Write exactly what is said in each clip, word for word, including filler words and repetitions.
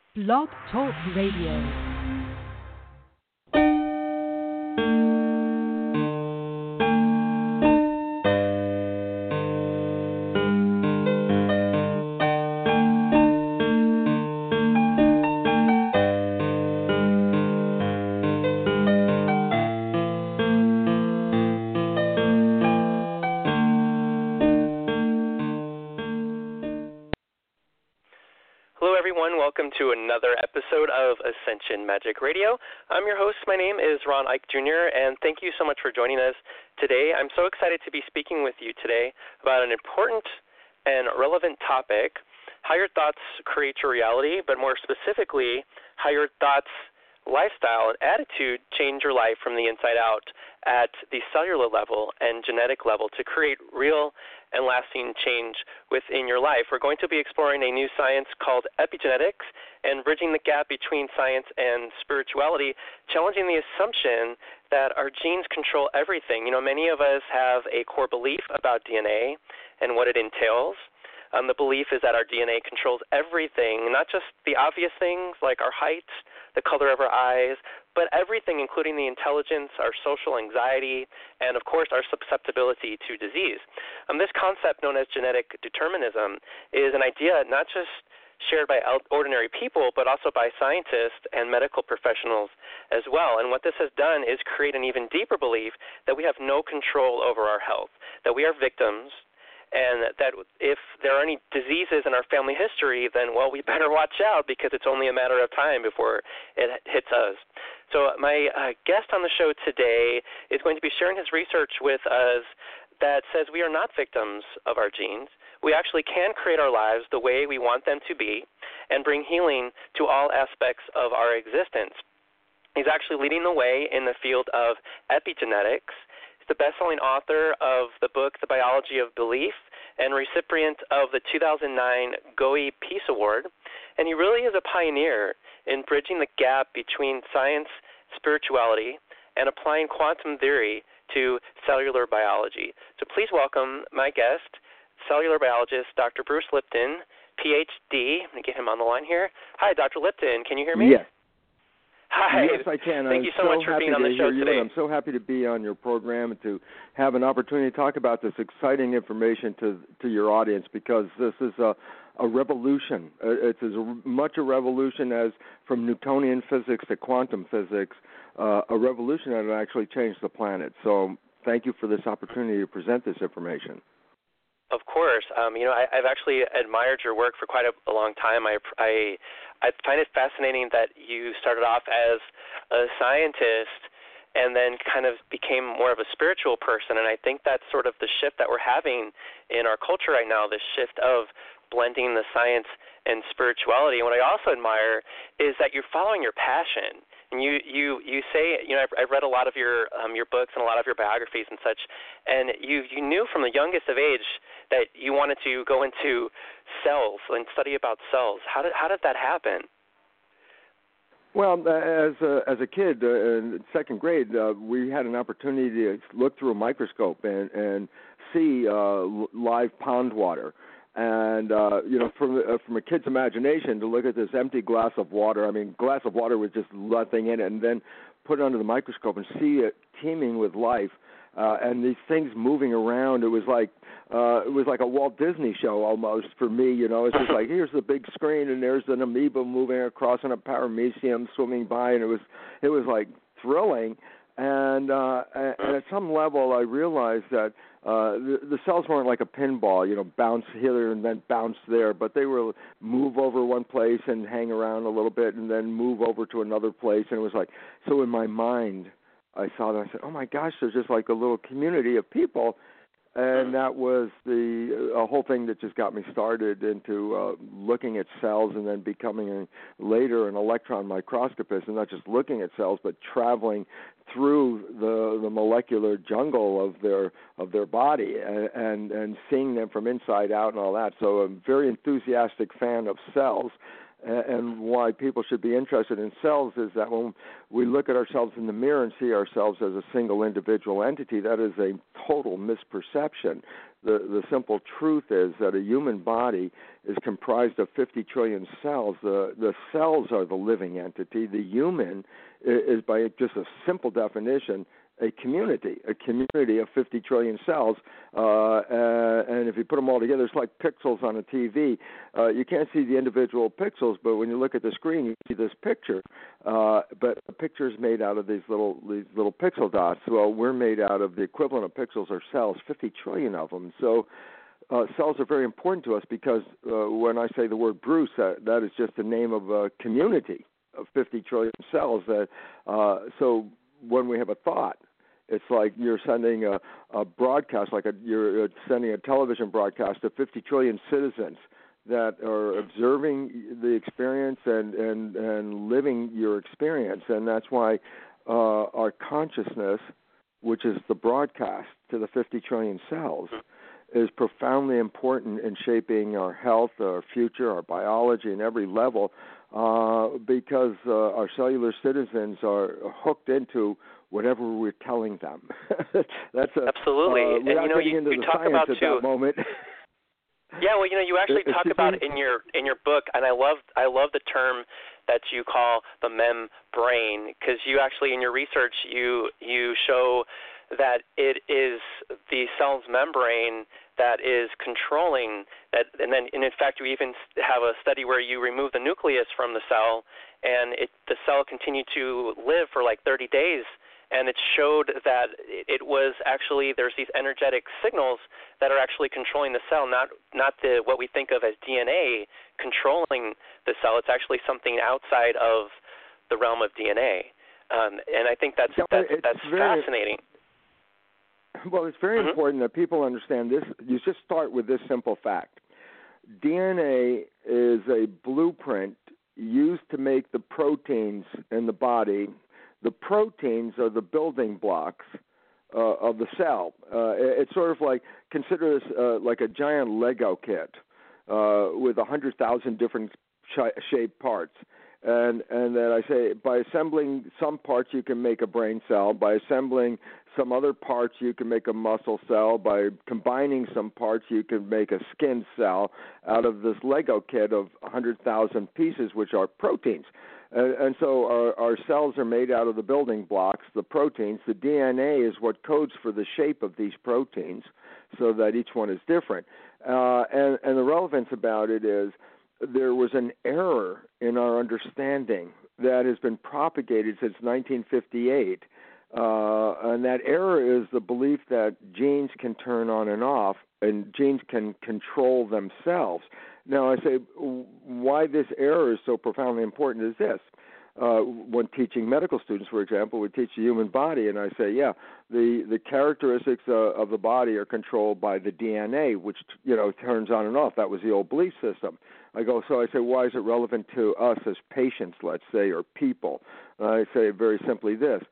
Blog Talk Radio. To another episode of Ascension Magic Radio. I'm your host. My name is Ron Ike Junior, and thank you so much for joining us today. I'm so excited to be speaking with you today about an important and relevant topic, how your thoughts create your reality, but more specifically, how your thoughts, lifestyle, and attitude change your life from the inside out at the cellular level and genetic level to create real and lasting change within your life. We're going to be exploring a new science called epigenetics and bridging the gap between science and spirituality, challenging the assumption that our genes control everything. You know, many of us have a core belief about D N A and what it entails. Um, the belief is that our D N A controls everything, not just the obvious things like our height, the color of our eyes, but everything, including the intelligence, our social anxiety, and, of course, our susceptibility to disease. Um, this concept, known as genetic determinism, is an idea not just shared by ordinary people, but also by scientists and medical professionals as well. And what this has done is create an even deeper belief that we have no control over our health, that we are victims, and that if there are any diseases in our family history, then, well, we better watch out because it's only a matter of time before it hits us. So my uh, guest on the show today is going to be sharing his research with us that says we are not victims of our genes. We actually can create our lives the way we want them to be and bring healing to all aspects of our existence. He's actually leading the way in the field of epigenetics. The best-selling author of the book The Biology of Belief and recipient of the two thousand nine Goey Peace Award. And he really is a pioneer in bridging the gap between science, spirituality, and applying quantum theory to cellular biology. So please welcome my guest, cellular biologist Doctor Bruce Lipton, P H D. I'm going to get him on the line here. Hi, Doctor Lipton. Can you hear me? Yes. Hi. Yes, I can. Thank I'm you so, so much for happy being on to the show hear you, today. and I'm so happy to be on your program and to have an opportunity to talk about this exciting information to to your audience, because this is a, a revolution. It's as much a revolution as from Newtonian physics to quantum physics, uh, a revolution that will actually change the planet. So thank you for this opportunity to present this information. Of course. Um, you know, I, I've actually admired your work for quite a, a long time. I, I, I find it fascinating that you started off as a scientist and then kind of became more of a spiritual person. And I think that's sort of the shift that we're having in our culture right now, this shift of blending the science and spirituality. And what I also admire is that you're following your passion. And you, you, you say, you know, I've, I've read a lot of your um, your books and a lot of your biographies and such, and you, you knew from the youngest of age that you wanted to go into cells and study about cells. How did how did that happen? Well, as a, as a kid uh, in second grade, uh, we had an opportunity to look through a microscope and, and see uh, live pond water. And, uh, you know, from uh, from a kid's imagination to look at this empty glass of water, I mean, glass of water with just nothing in it, and then put it under the microscope and see it teeming with life, uh, and these things moving around. It was like uh, it was like a Walt Disney show almost for me, you know. It's just like, here's the big screen, and there's an amoeba moving across and a paramecium swimming by, and it was it was like thrilling. And, uh, and at some level, I realized that uh, the, the cells weren't like a pinball, you know, bounce here and then bounce there, but they were move over one place and hang around a little bit and then move over to another place. And it was like, so in my mind, I saw that. I said, oh, my gosh, there's just like a little community of people. And that was the uh, whole thing that just got me started into uh, looking at cells and then becoming a, later an electron microscopist, and not just looking at cells, but traveling through the the molecular jungle of their of their body and, and and seeing them from inside out and all that. So I'm a very enthusiastic fan of cells. and why people should be interested in cells is that when we look at ourselves in the mirror and see ourselves as a single individual entity, that is a total misperception. The, the simple truth is that a human body is comprised of fifty trillion cells. The, the cells are the living entity. The human is, by just a simple definition, a community, a community of fifty trillion cells, uh, uh, and if you put them all together, it's like pixels on a T V. Uh, you can't see the individual pixels, but when you look at the screen, you see this picture. Uh, but the picture is made out of these little these little pixel dots. Well, we're made out of the equivalent of pixels or cells, fifty trillion of them. So uh, cells are very important to us because uh, when I say the word Bruce, that, that is just the name of a community of fifty trillion cells. That uh, so when we have a thought, it's like you're sending a, a broadcast, like a, you're sending a television broadcast to fifty trillion citizens that are observing the experience and, and, and living your experience. And that's why uh, our consciousness, which is the broadcast to the fifty trillion cells, is profoundly important in shaping our health, our future, our biology, and every level, uh, because uh, our cellular citizens are hooked into whatever we're telling them. That's a, absolutely, uh, and you know, you, you talk about at too. That moment. Yeah, well, you know, you actually talk about in your in your book, and I love I love the term that you call the membrane, because you actually in your research you you show that it is the cell's membrane that is controlling that, and then and in fact you even have a study where you remove the nucleus from the cell, and it the cell continued to live for like thirty days. And it showed that it was actually there's these energetic signals that are actually controlling the cell, not not the what we think of as D N A controlling the cell. It's actually something outside of the realm of D N A, um, and I think that's that's, that's very fascinating. Well, it's very mm-hmm. important that people understand this. You just start with this simple fact: D N A is a blueprint used to make the proteins in the body. The proteins are the building blocks uh, of the cell. Uh, it's sort of like, consider this uh, like a giant Lego kit uh, with one hundred thousand different sh- shaped parts. And and then I say, by assembling some parts, you can make a brain cell. By assembling some other parts, you can make a muscle cell. By combining some parts, you can make a skin cell out of this Lego kit of one hundred thousand pieces, which are proteins. And, and so our, our cells are made out of the building blocks, the proteins. The D N A is what codes for the shape of these proteins so that each one is different. Uh, and, and the relevance about it is there was an error in our understanding that has been propagated since nineteen fifty-eight. Uh, and that error is the belief that genes can turn on and off and genes can control themselves. Now, I say why this error is so profoundly important is this. Uh, when teaching medical students, for example, we teach the human body, and I say, yeah, the, the characteristics uh, of the body are controlled by the D N A, which, you know, turns on and off. That was the old belief system. I go, so I say, why is it relevant to us as patients, let's say, or people? Uh, I say very simply this.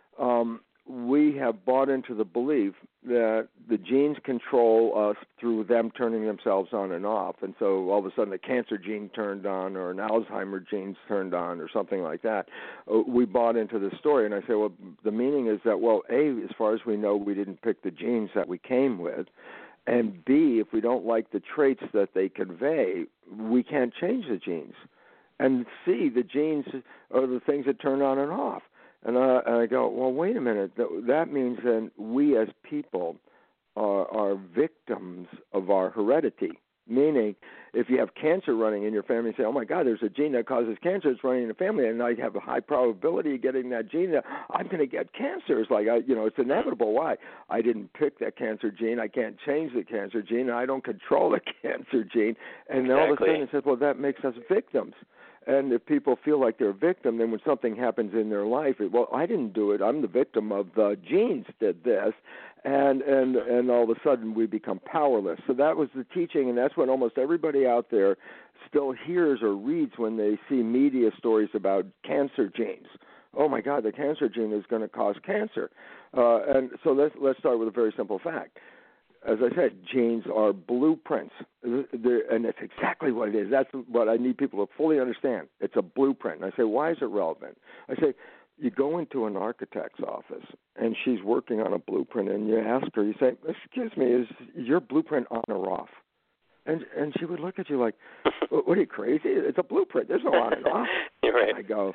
Um, we have bought into the belief that the genes control us through them turning themselves on and off. And so all of a sudden the cancer gene turned on or an Alzheimer gene turned on or something like that. Uh, we bought into the story. And I say, well, the meaning is that, well, A, as far as we know, we didn't pick the genes that we came with. And B, if we don't like the traits that they convey, we can't change the genes. And C, the genes are the things that turn on and off. And, uh, and I go, well, wait a minute. That means that we as people are, are victims of our heredity. Meaning, if you have cancer running in your family, you say, oh, my God, there's a gene that causes cancer. It's running in the family, and I have a high probability of getting that gene. I'm going to get cancer. It's like, I, you know, it's inevitable. Why? I didn't pick that cancer gene. I can't change the cancer gene. I don't control the cancer gene. And exactly. all of a sudden it says, well, that makes us victims. And if people feel like they're a victim, then when something happens in their life, it, well, I didn't do it. I'm the victim of the genes did this. And, and, and all of a sudden we become powerless. So that was the teaching, and that's what almost everybody out there still hears or reads when they see media stories about cancer genes. Oh, my God, the cancer gene is going to cause cancer. Uh, and so let's, let's start with a very simple fact. as I said, genes are blueprints, They're, and that's exactly what it is. That's what I need people to fully understand. It's a blueprint. And I say, why is it relevant? I say, you go into an architect's office, and she's working on a blueprint, and you ask her, you say, excuse me, is your blueprint on or off? And and she would look at you like, what are you, crazy? It's a blueprint. There's no on and off. You're right. I go,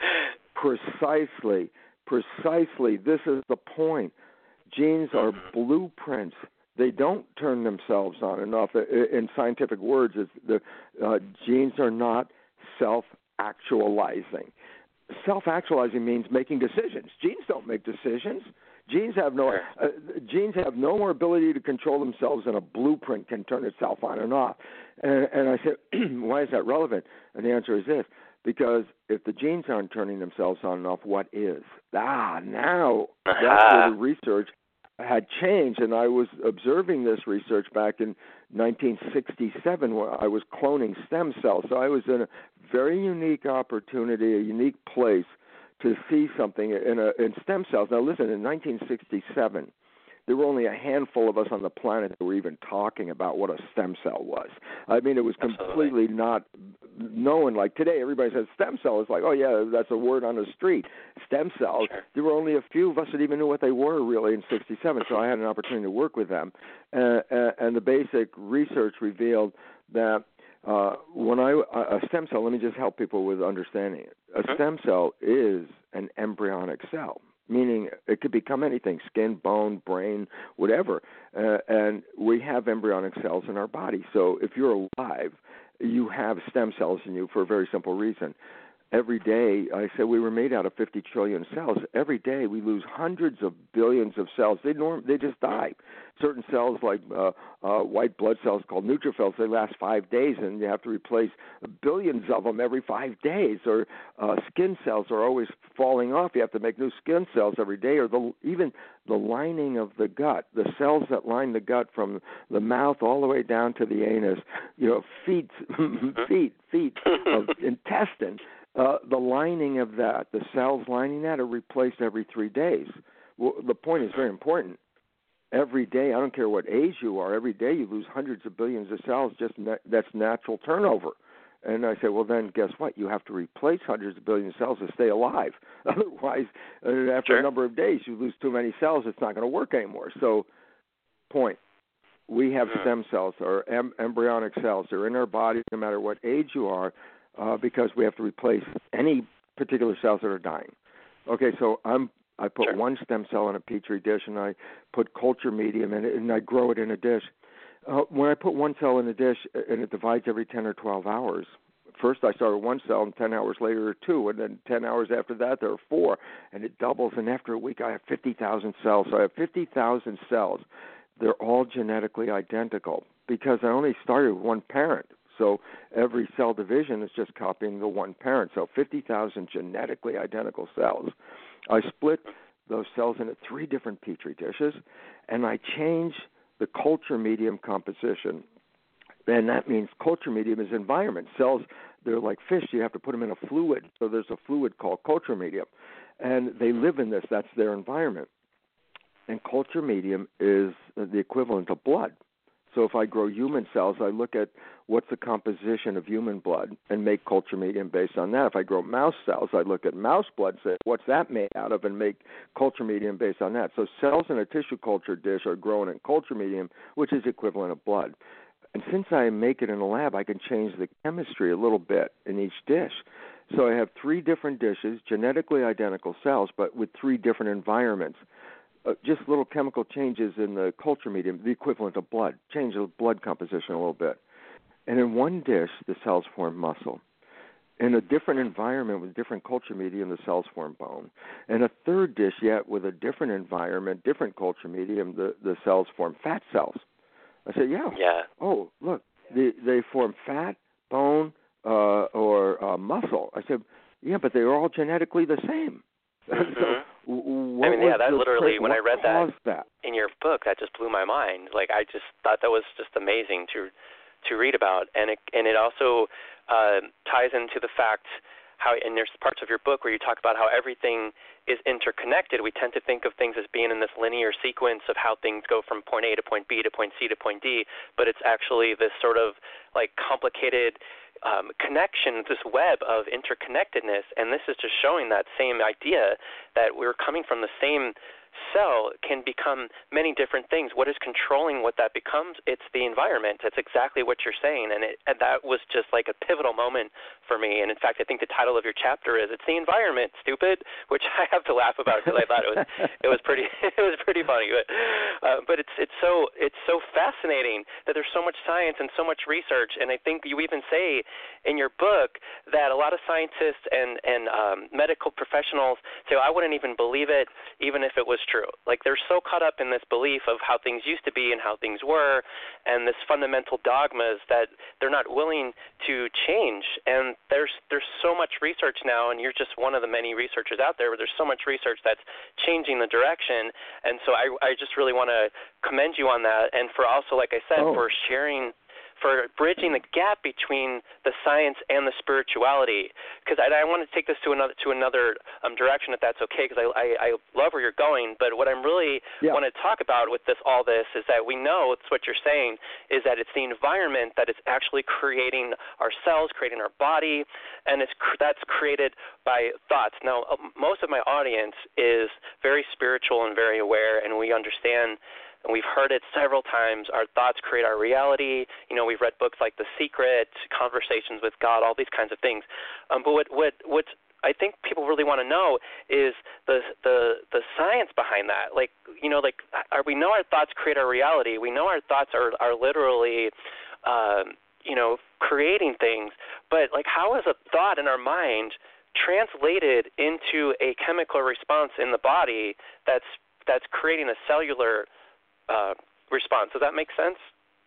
precisely, precisely. This is the point. Genes are blueprints. They don't turn themselves on and off. In scientific words, it's the uh, genes are not self-actualizing. Self-actualizing means making decisions. Genes don't make decisions. Genes have no uh, genes have no more ability to control themselves than a blueprint can turn itself on and off. And, and I said, why is that relevant? And the answer is this: because if the genes aren't turning themselves on and off, what is? Ah, now that's where the research had changed, and I was observing this research back in nineteen sixty-seven where I was cloning stem cells. So I was in a very unique opportunity, a unique place to see something in, a, in stem cells. Now listen, in nineteen sixty-seven, there were only a handful of us on the planet that were even talking about what a stem cell was. I mean, it was completely Absolutely. not known. Like today, everybody says stem cell. It's like, oh, yeah, that's a word on the street. Stem cells. Sure. There were only a few of us that even knew what they were really in sixty-seven, so I had an opportunity to work with them. Uh, and the basic research revealed that uh, when I a stem cell, let me just help people with understanding it. A Mm-hmm. stem cell is an embryonic cell, meaning it could become anything, skin, bone, brain, whatever. Uh, and we have embryonic cells in our body. So if you're alive, you have stem cells in you for a very simple reason. Every day, I said we were made out of fifty trillion cells. Every day we lose hundreds of billions of cells. They norm, they just die. Certain cells like uh, uh, white blood cells called neutrophils, they last five days, and you have to replace billions of them every five days. Or uh, skin cells are always falling off. You have to make new skin cells every day. Or the, even the lining of the gut, the cells that line the gut from the mouth all the way down to the anus, you know, feet, feet, feet of intestine. Uh, the lining of that, the cells lining that, are replaced every three days. Well, the point is very important. Every day, I don't care what age you are, every day you lose hundreds of billions of cells. Just na- that's natural turnover. And I say, well, then guess what? You have to replace hundreds of billions of cells to stay alive. Otherwise, uh, after Sure. a number of days, you lose too many cells. It's not going to work anymore. So, point. We have Mm. stem cells or em- embryonic cells. They're in our body no matter what age you are. Uh, because we have to replace any particular cells that are dying. Okay, so I'm I put Sure. one stem cell in a petri dish, and I put culture medium in it, and I grow it in a dish. Uh, when I put one cell in a dish, and it divides every ten or twelve hours. First, I start with one cell, and ten hours later, there are two, and then ten hours after that, there are four, and it doubles. And after a week, I have fifty thousand cells. So I have fifty thousand cells. They're all genetically identical because I only started with one parent. So every cell division is just copying the one parent. So fifty thousand genetically identical cells. I split those cells into three different petri dishes, and I change the culture medium composition. And that means culture medium is environment. Cells, they're like fish. You have to put them in a fluid. So there's a fluid called culture medium. And they live in this. That's their environment. And culture medium is the equivalent of blood. So if I grow human cells, I look at what's the composition of human blood and make culture medium based on that. If I grow mouse cells, I look at mouse blood, say, what's that made out of, and make culture medium based on that. So cells in a tissue culture dish are grown in culture medium, which is equivalent of blood. And since I make it in a lab, I can change the chemistry a little bit in each dish. So I have three different dishes, genetically identical cells, but with three different environments. Uh, just little chemical changes in the culture medium, the equivalent of blood, change the blood composition a little bit. And in one dish, the cells form muscle. In a different environment with different culture medium, the cells form bone. In a third dish, yet with a different environment, different culture medium, the, the cells form fat cells. I said, yeah. Yeah. Oh, look, they, they form fat, bone, uh, or uh, muscle. I said, yeah, but they're all genetically the same. Mm-hmm. So, what I mean, yeah, that the literally, trick? when what I read that, that in your book, that just blew my mind. Like, I just thought that was just amazing to to read about. And it, and it also uh, ties into the fact how, and there's parts of your book where you talk about how everything is interconnected. We tend to think of things as being in this linear sequence of how things go from point A to point B to point C to point D, but it's actually this sort of like complicated um, connection, this web of interconnectedness, and this is just showing that same idea that we're coming from the same cell can become many different things. What is controlling what that becomes? It's the environment. That's exactly what you're saying, and, it, and that was just like a pivotal moment for me. And in fact, I think the title of your chapter is "It's the Environment, Stupid," which I have to laugh about because I thought it was it was pretty it was pretty funny. But uh, but it's it's so it's so fascinating that there's so much science and so much research. And I think you even say in your book that a lot of scientists and and um, medical professionals say, well, I wouldn't even believe it, even if it was true. Like they're so caught up in this belief of how things used to be and how things were, and this fundamental dogmas that they're not willing to change. And there's there's so much research now, and you're just one of the many researchers out there where there's so much research that's changing the direction. And so I I just really want to commend you on that, and for also, like I said, oh. for sharing, for bridging the gap between the science and the spirituality. Because I, I want to take this to another to another um, direction, if that's okay. Because I, I I love where you're going, but what I'm really yeah. want to talk about with this all this is that we know it's what you're saying is that it's the environment that is actually creating our cells, creating our body, and it's that's created by thoughts. Now, most of my audience is very spiritual and very aware, and we understand. And we've heard it several times. Our thoughts create our reality. You know, we've read books like The Secret, Conversations with God, all these kinds of things. Um, but what what what I think people really want to know is the the the science behind that. Like, you know, like are, we know our thoughts create our reality. We know our thoughts are are literally, um, you know, creating things. But like, how is a thought in our mind translated into a chemical response in the body that's that's creating a cellular Uh, response? Does that make sense?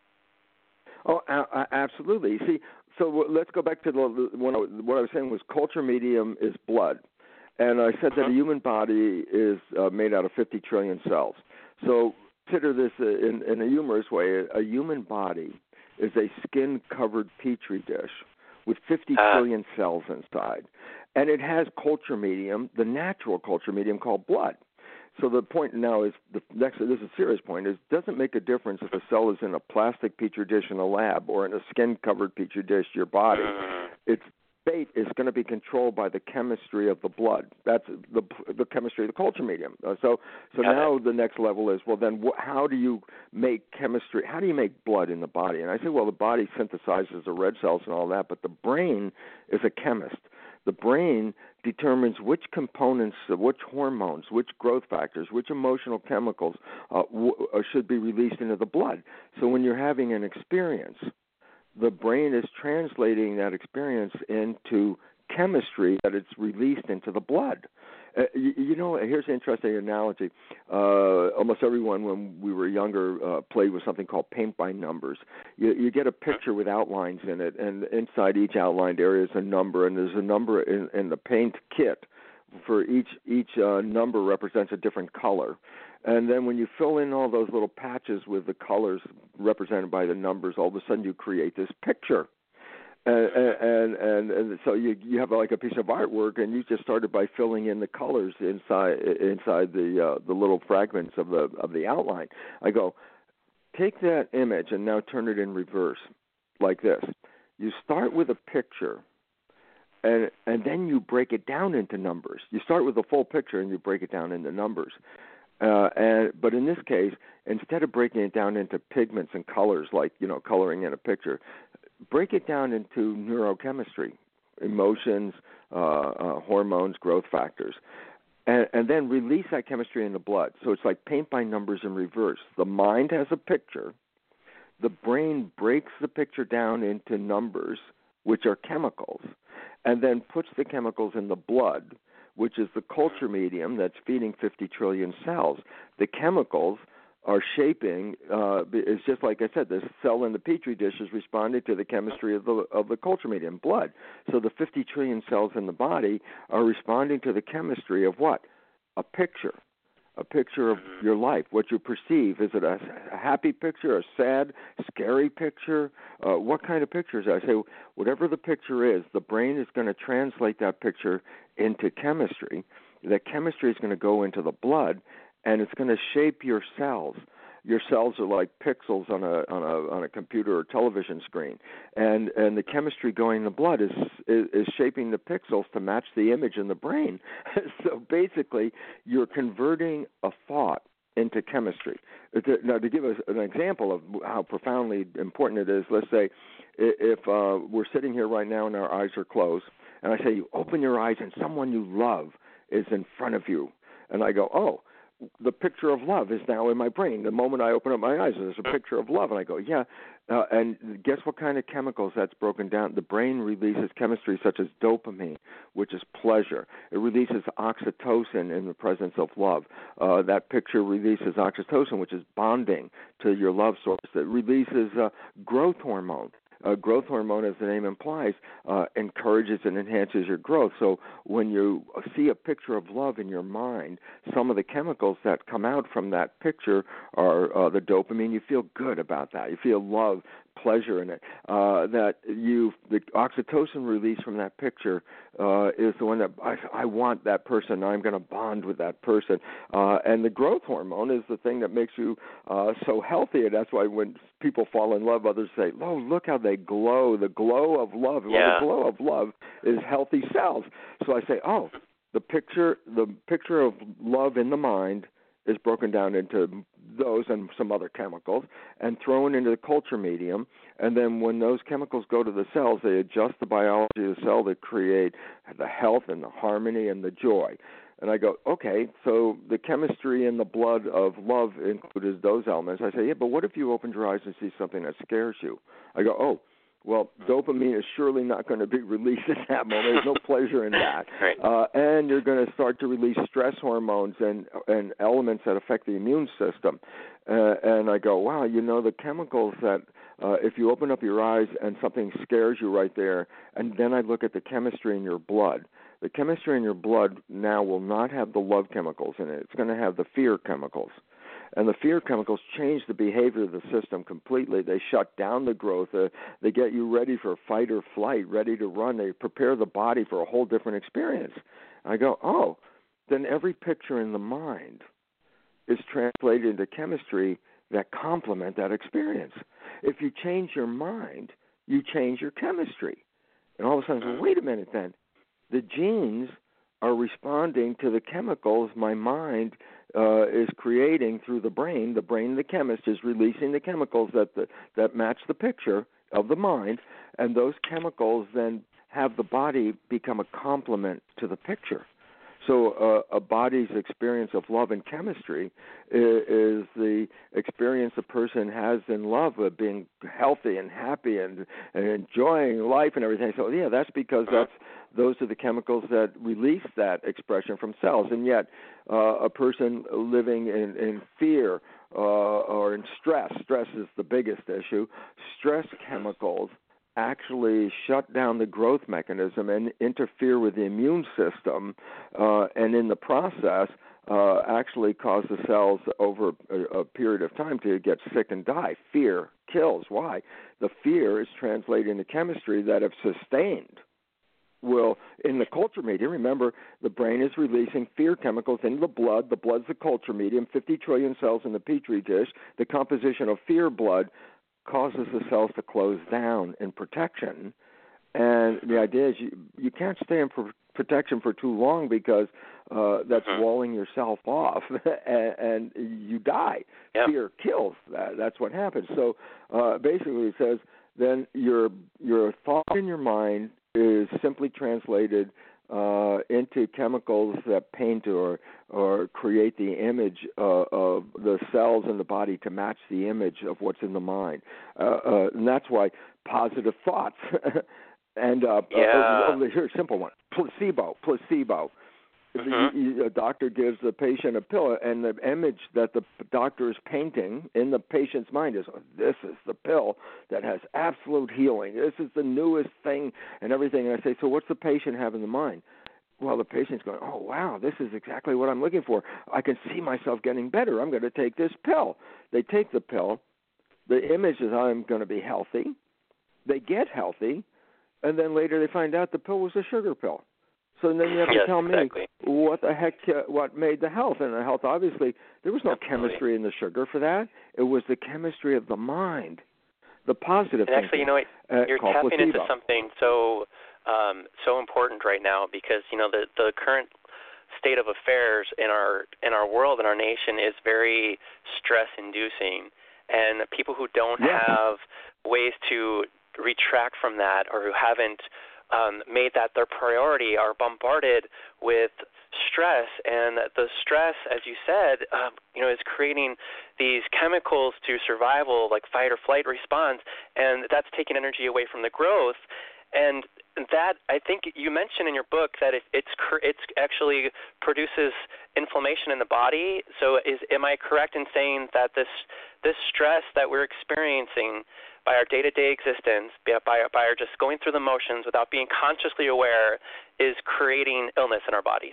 Oh, uh, absolutely. See, so w- let's go back to the when I, what I was saying was culture medium is blood, and I said that a human body is uh, made out of fifty trillion cells. So consider this uh, in, in a humorous way: a human body is a skin-covered petri dish with fifty uh. trillion cells inside, and it has culture medium, the natural culture medium called blood. So the point now is, the next, this is a serious point, is it doesn't make a difference if a cell is in a plastic petri dish in a lab or in a skin-covered petri dish, your body. Its fate is going to be controlled by the chemistry of the blood. That's the the chemistry of the culture medium. Uh, so so Got now it. The next level is, well, then wh- how do you make chemistry, how do you make blood in the body? And I say, well, the body synthesizes the red cells and all that, but the brain is a chemist. The brain determines which components, which hormones, which growth factors, which emotional chemicals uh, w- should be released into the blood. So when you're having an experience, the brain is translating that experience into chemistry that it's released into the blood. Uh, you, you know, here's an interesting analogy. Uh, almost everyone, when we were younger, uh, played with something called paint by numbers. You, you get a picture with outlines in it, and inside each outlined area is a number, and there's a number in, in the paint kit. For each each uh, number represents a different color. And then when you fill in all those little patches with the colors represented by the numbers, all of a sudden you create this picture. And, and and and so you you have like a piece of artwork, and you just started by filling in the colors inside inside the uh, the little fragments of the of the outline. I go, take that image and now turn it in reverse, like this. You start with a picture, and and then you break it down into numbers. You start with a full picture and you break it down into numbers. Uh, and but in this case, instead of breaking it down into pigments and colors, like you know coloring in a picture, break it down into neurochemistry, emotions, uh, uh, hormones, growth factors, and, and then release that chemistry in the blood. So it's like paint by numbers in reverse. The mind has a picture. The brain breaks the picture down into numbers, which are chemicals, and then puts the chemicals in the blood, which is the culture medium that's feeding fifty trillion cells. The chemicals are shaping, uh, it's just like I said, the cell in the petri dish is responding to the chemistry of the of the culture medium, blood. So the fifty trillion cells in the body are responding to the chemistry of what? A picture. a picture of Mm-hmm. your life, what you perceive. Is it a, a happy picture, a sad, scary picture? Uh, what kind of pictures? I say, whatever the picture is, the brain is going to translate that picture into chemistry. That chemistry is going to go into the blood, and it's going to shape your cells. Your cells are like pixels on a on a on a computer or television screen, and and the chemistry going in the blood is is, is shaping the pixels to match the image in the brain. So basically, you're converting a thought into chemistry. Now, to give us an example of how profoundly important it is, let's say if uh, we're sitting here right now and our eyes are closed, and I say you open your eyes and someone you love is in front of you, and I go, oh, the picture of love is now in my brain. The moment I open up my eyes, there's a picture of love. And I go, yeah. Uh, and guess what kind of chemicals that's broken down? The brain releases chemistry such as dopamine, which is pleasure. It releases oxytocin in the presence of love. Uh, that picture releases oxytocin, which is bonding to your love source. It releases uh, growth hormone. Uh, growth hormone, as the name implies, uh, encourages and enhances your growth. So when you see a picture of love in your mind, some of the chemicals that come out from that picture are uh, the dopamine. You feel good about that. You feel love, pleasure in it. Uh, that you, the oxytocin release from that picture uh, is the one that I, I want that person. I'm going to bond with that person. Uh, and the growth hormone is the thing that makes you uh, so healthy. And that's why when people fall in love, others say, "Oh, look how they glow." The glow of love. Yeah. Well, the glow of love is healthy cells. So I say, "Oh, the picture, the picture of love in the mind is broken down into those and some other chemicals and thrown into the culture medium. And then when those chemicals go to the cells, they adjust the biology of the cell to create the health and the harmony and the joy." And I go, okay, so the chemistry in the blood of love included those elements. I say, yeah, but what if you opened your eyes and see something that scares you? I go, oh, well, dopamine is surely not going to be released at that moment. There's no pleasure in that. Right. Uh, and you're going to start to release stress hormones and, and elements that affect the immune system. Uh, and I go, wow, you know, the chemicals that uh, if you open up your eyes and something scares you right there, and then I look at the chemistry in your blood, the chemistry in your blood now will not have the love chemicals in it. It's going to have the fear chemicals. And the fear chemicals change the behavior of the system completely. They shut down the growth. Uh, they get you ready for fight or flight, ready to run. They prepare the body for a whole different experience. I go, oh, then every picture in the mind is translated into chemistry that complement that experience. If you change your mind, you change your chemistry. And all of a sudden, well, wait a minute then. The genes are responding to the chemicals my mind uh, is creating through the brain. The brain, the chemist, is releasing the chemicals that the, that match the picture of the mind, and those chemicals then have the body become a complement to the picture. So uh, a body's experience of love and chemistry is, is the experience a person has in love of being healthy and happy and, and enjoying life and everything. So, yeah, that's because that's those are the chemicals that release that expression from cells. And yet uh, a person living in, in fear uh, or in stress, stress is the biggest issue, stress chemicals actually shut down the growth mechanism and interfere with the immune system, uh, and in the process uh, actually cause the cells over a, a period of time to get sick and die. Fear kills. Why? The fear is translated into chemistry that have sustained. Well, in the culture medium, remember, the brain is releasing fear chemicals into the blood. The blood's the culture medium, fifty trillion cells in the Petri dish. The composition of fear blood causes the cells to close down in protection. And the idea is you, you can't stay in pro- protection for too long because uh, that's walling yourself off and, and you die. Yep. Fear kills. That, that's what happens. So uh, basically it says then your your thought in your mind is simply translated uh, into chemicals that paint or or create the image uh, of the cells in the body to match the image of what's in the mind. Uh, uh, and that's why positive thoughts and uh, yeah. uh, here's a simple one, placebo, placebo. Mm-hmm. The, a doctor gives the patient a pill, and the image that the doctor is painting in the patient's mind is, oh, this is the pill that has absolute healing. This is the newest thing and everything. And I say, so what's the patient have in the mind? well, the patient's going, oh, wow, this is exactly what I'm looking for. I can see myself getting better. I'm going to take this pill. They take the pill. The image is I'm going to be healthy. They get healthy, and then later they find out the pill was a sugar pill. So then you have to yes, tell exactly. me what the heck, uh, what made the health. And the health, obviously, there was no Absolutely. chemistry in the sugar for that. It was the chemistry of the mind, the positive And actually, thinking, you know, uh, you're called tapping placebo. into something so um, so important right now because, you know, the, the current state of affairs in our in our world, in our nation, is very stress-inducing. And people who don't yeah. have ways to retract from that or who haven't um, made that their priority are bombarded with stress. And the stress, as you said, um, you know, is creating these chemicals to survival, like fight or flight response, and that's taking energy away from the growth. And that, I think you mentioned in your book that it, it's it's actually produces inflammation in the body. So is am I correct in saying that this this stress that we're experiencing by our day-to-day existence, by, by our just going through the motions without being consciously aware, is creating illness in our bodies?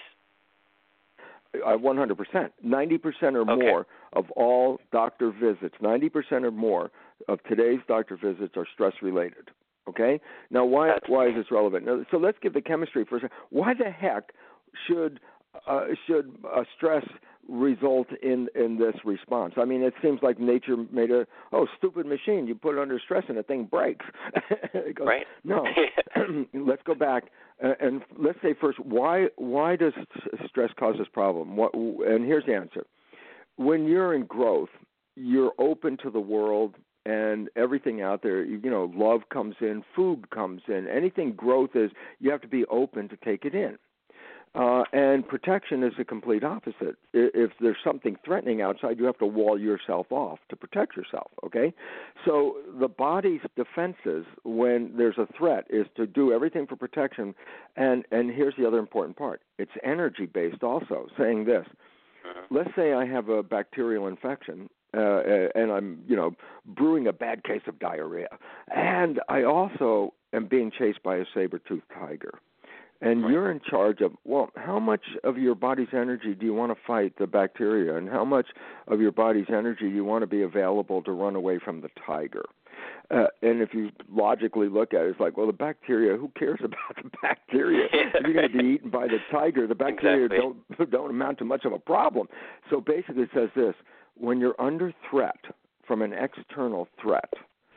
Uh, one hundred percent. ninety percent or okay. more of all doctor visits, ninety percent or more of today's doctor visits are stress-related. Okay? Now, why That's why is this relevant? Now, so let's give the chemistry for a second. Why the heck should uh, should uh, stress result in, in this response? I mean, it seems like nature made a, oh, stupid machine. You put it under stress and the thing breaks. It goes, right. No. Let's go back. Uh, and let's say first, why why does stress cause this problem? What, and here's the answer. When you're in growth, you're open to the world and everything out there. You, you know, love comes in, food comes in. Anything growth is, you have to be open to take it in. Uh, and protection is the complete opposite. If there's something threatening outside, you have to wall yourself off to protect yourself, okay? So the body's defenses when there's a threat is to do everything for protection. And, and here's the other important part. It's energy-based also, saying this. Let's say I have a bacterial infection, uh, and I'm, you know, brewing a bad case of diarrhea. And I also am being chased by a saber-toothed tiger. And right. you're in charge of, well, how much of your body's energy do you want to fight the bacteria, and how much of your body's energy you want to be available to run away from the tiger? Uh, and if you logically look at it, it's like, well, the bacteria, who cares about the bacteria? If you're going to be eaten by the tiger, the bacteria exactly. don't don't amount to much of a problem. So basically it says this: when you're under threat from an external threat,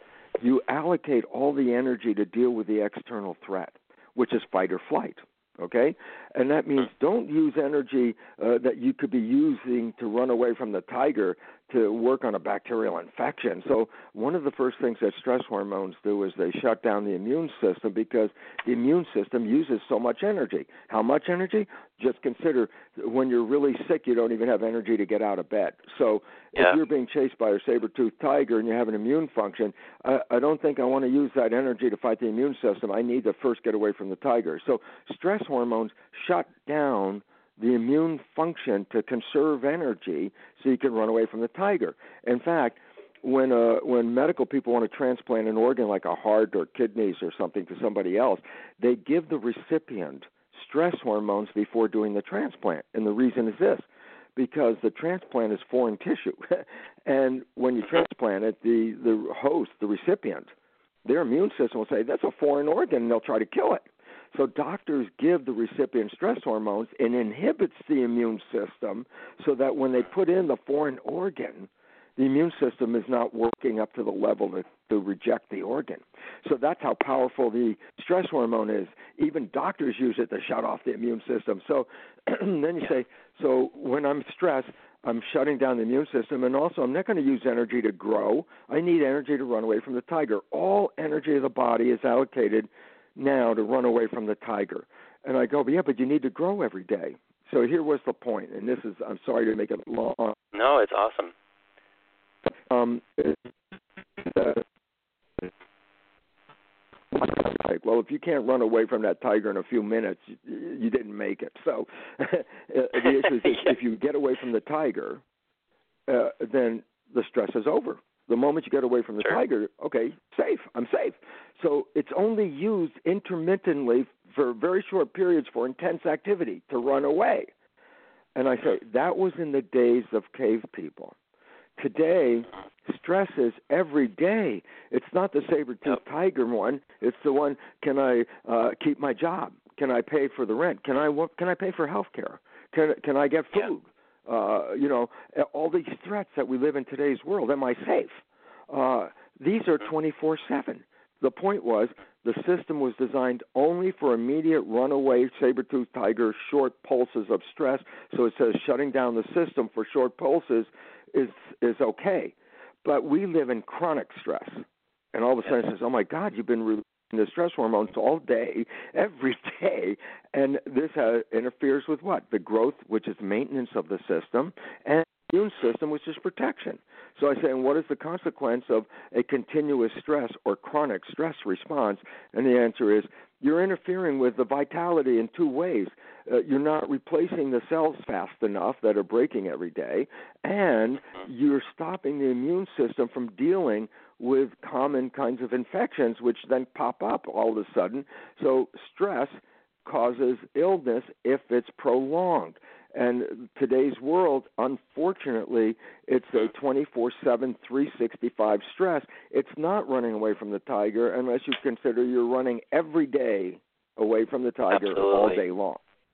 you allocate all the energy to deal with the external threat, which is fight or flight, okay? And that means don't use energy uh, that you could be using to run away from the tiger to work on a bacterial infection. So one of the first things that stress hormones do is they shut down the immune system because the immune system uses so much energy. How much energy? Just consider when you're really sick, you don't even have energy to get out of bed. So yeah. if you're being chased by a saber-toothed tiger and you have an immune function, I, I don't think I want to use that energy to fight the immune system. I need to first get away from the tiger. So stress hormones shut down the immune function to conserve energy so you can run away from the tiger. In fact, when uh, when medical people want to transplant an organ like a heart or kidneys or something to somebody else, they give the recipient stress hormones before doing the transplant. And the reason is this, because the transplant is foreign tissue. And when you transplant it, the, the host, the recipient, their immune system will say, that's a foreign organ, and they'll try to kill it. So doctors give the recipient stress hormones and inhibits the immune system so that when they put in the foreign organ, the immune system is not working up to the level to, to reject the organ. So that's how powerful the stress hormone is. Even doctors use it to shut off the immune system. So then you say, so when I'm stressed, I'm shutting down the immune system, and also I'm not going to use energy to grow. I need energy to run away from the tiger. All energy of the body is allocated now to run away from the tiger. And I go, but yeah, but you need to grow every day. So here was the point, and this is, I'm sorry to make it long. No, it's awesome. Um, uh, well, if you can't run away from that tiger in a few minutes, you, you didn't make it. So the issue is yeah. if you get away from the tiger, uh, then the stress is over. The moment you get away from the sure. tiger, okay, safe, I'm safe. So it's only used intermittently for very short periods for intense activity to run away. And I say, that was in the days of cave people. Today, stress is every day. It's not the saber-toothed tiger one. It's the one, can I uh, keep my job? Can I pay for the rent? Can I what, can I pay for health care? Can, can I get food? Yeah. Uh, you know, all these threats that we live in today's world. Am I safe? Uh, these are twenty-four seven. The point was the system was designed only for immediate runaway saber-toothed tiger short pulses of stress. So it says shutting down the system for short pulses is is okay. But we live in chronic stress. And all of a sudden it says, oh, my God, you've been releasing the stress hormones all day, every day. And this uh, interferes with what? The growth, which is maintenance of the system, and the immune system, which is protection. So I say, and what is the consequence of a continuous stress or chronic stress response? And the answer is you're interfering with the vitality in two ways. Uh, you're not replacing the cells fast enough that are breaking every day, and you're stopping the immune system from dealing with common kinds of infections, which then pop up all of a sudden. So stress causes illness if it's prolonged. And today's world, unfortunately, it's a twenty-four seven, three sixty-five stress. It's not running away from the tiger unless you consider you're running every day away from the tiger Absolutely. all day long.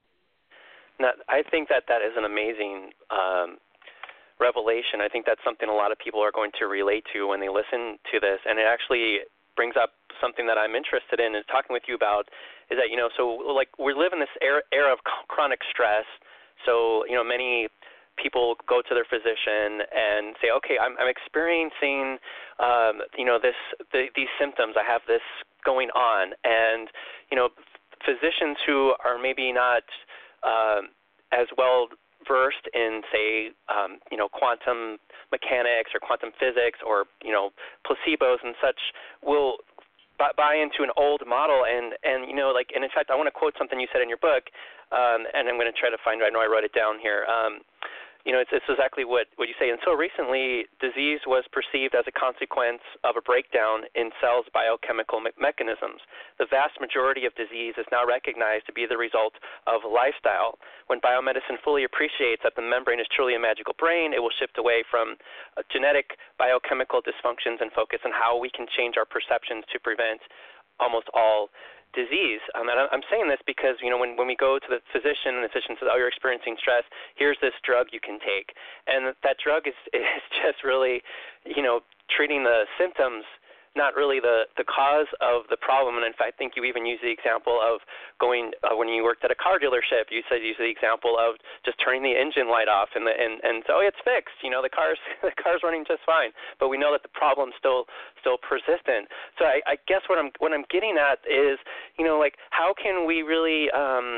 Now, I think that that is an amazing um, revelation. I think that's something a lot of people are going to relate to when they listen to this, and it actually brings up something that I'm interested in is talking with you about is that, you know, so like we live in this era, era of chronic stress. So, you know, many people go to their physician and say, okay, I'm, I'm experiencing, um, you know, this the, these symptoms. I have this going on. And, you know, physicians who are maybe not um, as well versed in, say, um, you know, quantum mechanics or quantum physics or, you know, placebos and such will buy into an old model. And, and, you know, like, and in fact, I want to quote something you said in your book, um, and I'm going to try to find it. I know I wrote it down here. Um, you know, it's, it's exactly what, what you say. Until recently, disease was perceived as a consequence of a breakdown in cells' biochemical me- mechanisms. The vast majority of disease is now recognized to be the result of lifestyle. When biomedicine fully appreciates that the membrane is truly a magical brain, it will shift away from uh, genetic biochemical dysfunctions and focus on how we can change our perceptions to prevent almost all disease. Um, and I'm saying this because, you know, when, when we go to the physician and the physician says, oh, you're experiencing stress, here's this drug you can take. And that drug is, is just really, you know, treating the symptoms, not really the, the cause of the problem. And in fact, I think you even use the example of going, uh, when you worked at a car dealership, you said use the example of just turning the engine light off and, the, and, and so, oh, it's fixed. You know, the car's, the car's running just fine. But we know that the problem's still still persistent. So I, I guess what I'm what I'm getting at is, you know, like how can we really um,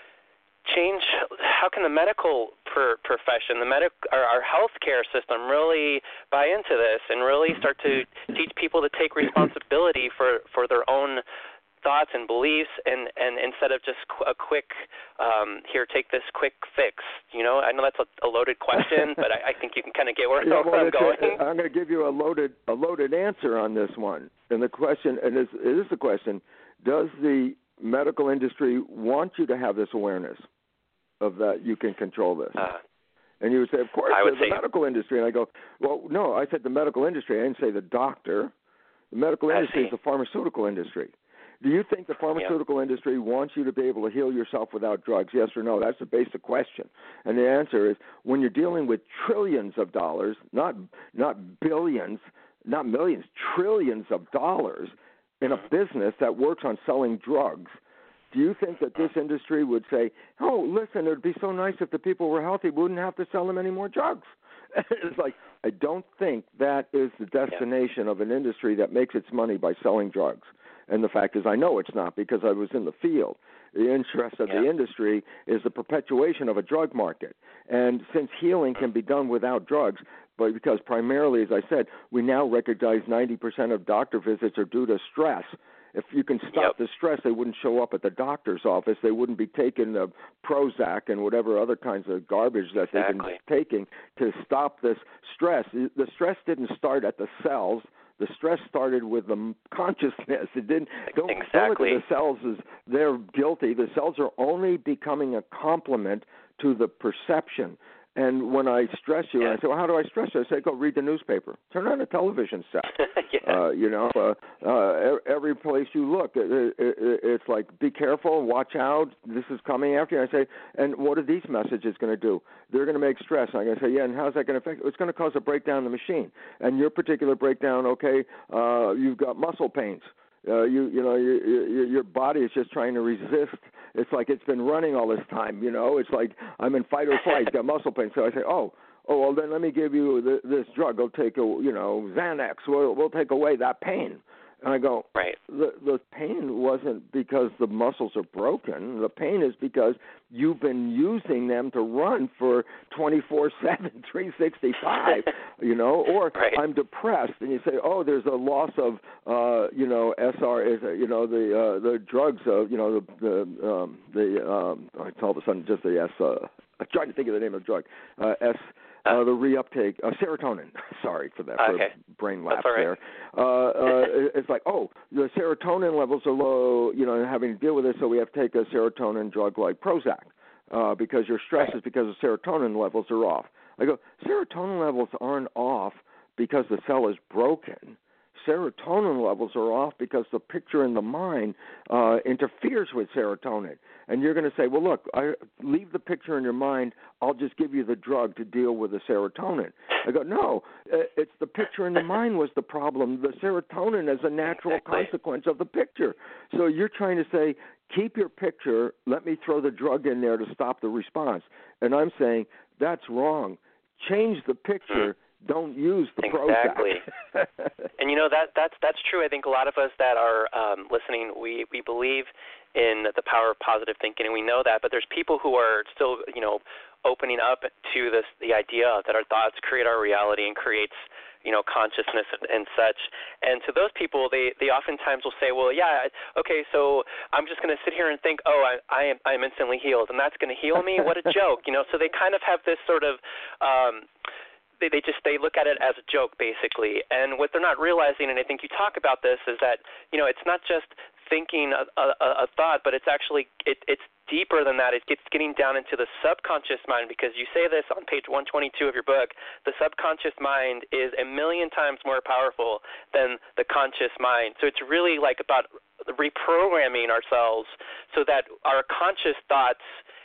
change, how can the medical per, profession, the medic, our, our healthcare system really buy into this and really start to teach people to take responsibility for, for their own thoughts and beliefs and, and instead of just a quick, um, here, take this quick fix. You know, I know that's a, a loaded question, but I, I think you can kind of get where, yeah, well, I'm going. A, I'm going to give you a loaded a loaded answer on this one. And the question, and it is the question, does the medical industry want you to have this awareness of that you can control this? Uh, and you would say, of course, I would the say, medical industry. And I go, well, no, I said the medical industry. I didn't say the doctor. The medical industry is the pharmaceutical industry. Do you think the pharmaceutical yeah. industry wants you to be able to heal yourself without drugs? Yes or no? That's the basic question. And the answer is when you're dealing with trillions of dollars, not not billions, not millions, trillions of dollars in a business that works on selling drugs, do you think that this industry would say, oh, listen, it would be so nice if the people were healthy, we wouldn't have to sell them any more drugs? It's like, I don't think that is the destination yeah. of an industry that makes its money by selling drugs. And the fact is I know it's not because I was in the field. The interest of yeah. the industry is the perpetuation of a drug market. And since healing can be done without drugs, but because primarily, as I said, we now recognize ninety percent of doctor visits are due to stress. If you can stop yep. the stress, they wouldn't show up at the doctor's office. They wouldn't be taking the Prozac and whatever other kinds of garbage that exactly. they've been taking to stop this stress. The stress didn't start at the cells. The stress started with the consciousness. It didn't. Don't, exactly. don't look at the cells as they're guilty. The cells are only becoming a complement to the perception. And when I stress you, yeah. and I say, well, how do I stress you? I say, go read the newspaper. Turn on a television set. yeah. uh, you know, uh, uh, every place you look, it, it, it, it's like, be careful, watch out, this is coming after you. And I say, and what are these messages going to do? They're going to make stress. And I'm going to say, yeah, and how's that going to affect? It's going to cause a breakdown in the machine. And your particular breakdown, okay, uh, you've got muscle pains. Uh, you you know your, your your body is just trying to resist. It's like it's been running all this time. You know, it's like I'm in fight or flight. Got muscle pain. So I say, oh oh well, then let me give you the, this drug. It'll take a you know Xanax. We'll we'll take away that pain. And I go, right. The the pain wasn't because the muscles are broken. The pain is because you've been using them to run for twenty-four seven, three sixty-five, you know, or right. I'm depressed, and you say, oh, there's a loss of, uh, you know, S R, is you know, the uh, the drugs, of, you know, the the um, the um, it's all of a sudden just the S. Uh, I'm trying to think of the name of the drug. Uh, S. Uh, the reuptake, uh, serotonin. Sorry for that, okay. for brain lapse right. there. Uh, uh, it's like, oh, the serotonin levels are low, you know, having to deal with this, so we have to take a serotonin drug like Prozac uh, because your stress right. is because the serotonin levels are off. I go, serotonin levels aren't off because the cell is broken. Serotonin levels are off because the picture in the mind uh, interferes with serotonin. And you're going to say, well, look, I leave the picture in your mind. I'll just give you the drug to deal with the serotonin. I go, no, it's the picture in the mind was the problem. The serotonin is a natural exactly. consequence of the picture. So you're trying to say, keep your picture. Let me throw the drug in there to stop the response. And I'm saying, that's wrong. Change the picture. Mm-hmm. Don't use the Prozac. Exactly. And you know that that's that's true. I think a lot of us that are um, listening, we we believe in the power of positive thinking, and we know that. But there's people who are still, you know, opening up to this the idea that our thoughts create our reality and creates, you know, consciousness and, and such. And to those people, they, they oftentimes will say, well, yeah, okay, so I'm just going to sit here and think, oh, I, I am I am instantly healed, and that's going to heal me? What a joke, you know. So they kind of have this sort of um, They, they just they look at it as a joke, basically. And what they're not realizing, and I think you talk about this, is that, you know, it's not just thinking a, a, a thought, but it's actually it, it's deeper than that. It gets getting down into the subconscious mind, because you say this on page one twenty-two of your book. The subconscious mind is a million times more powerful than the conscious mind. So it's really like about reprogramming ourselves so that our conscious thoughts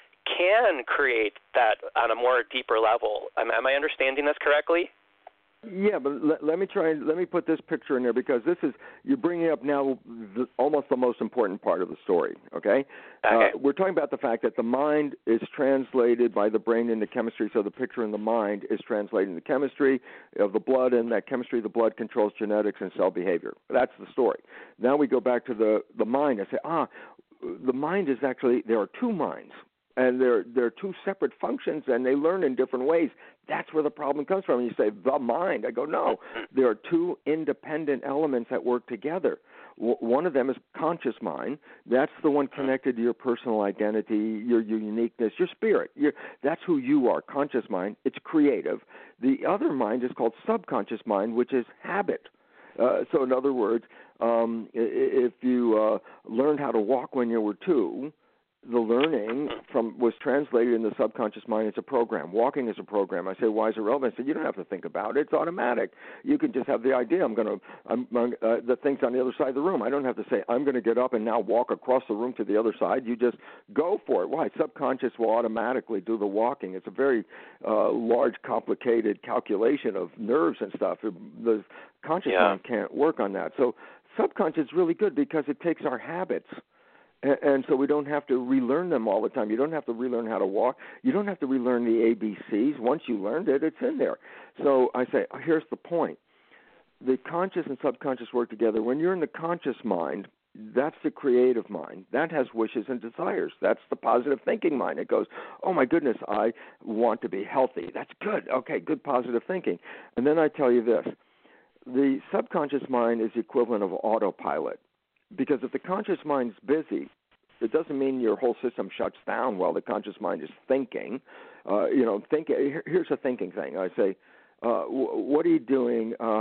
can create that on a more deeper level. Am, am I understanding this correctly? Yeah, but let, let me try and let me put this picture in there, because this is you're bringing up now the, almost the most important part of the story. Okay, okay. Uh, we're talking about the fact that the mind is translated by the brain into chemistry, so the picture in the mind is translating the chemistry of the blood, and that chemistry, the blood controls genetics and cell behavior. That's the story. Now we go back to the the mind. I say, ah, the mind is actually there are two minds. And they're, they're two separate functions, and they learn in different ways. That's where the problem comes from. You say, the mind. I go, no. There are two independent elements that work together. W- one of them is conscious mind. That's the one connected to your personal identity, your, your uniqueness, your spirit. Your, that's who you are, conscious mind. It's creative. The other mind is called subconscious mind, which is habit. Uh, so in other words, um, if you uh, learned how to walk when you were two, the learning from was translated in the subconscious mind as a program. Walking is a program. I say, why is it relevant? I said, you don't have to think about it. It's automatic. You can just have the idea. I'm going to, I'm, uh, the thing's on the other side of the room. I don't have to say, I'm going to get up and now walk across the room to the other side. You just go for it. Why? Subconscious will automatically do the walking. It's a very uh, large, complicated calculation of nerves and stuff. The conscious yeah. mind can't work on that. So subconscious is really good because it takes our habits. And so we don't have to relearn them all the time. You don't have to relearn how to walk. You don't have to relearn the A B Cs. Once you learned it, it's in there. So I say, here's the point. The conscious and subconscious work together. When you're in the conscious mind, that's the creative mind. That has wishes and desires. That's the positive thinking mind. It goes, oh, my goodness, I want to be healthy. That's good. Okay, good positive thinking. And then I tell you this. The subconscious mind is the equivalent of autopilot. Because if the conscious mind's busy, it doesn't mean your whole system shuts down while the conscious mind is thinking. Uh, you know, think. Here's a thinking thing. I say, uh, w- what are you doing uh,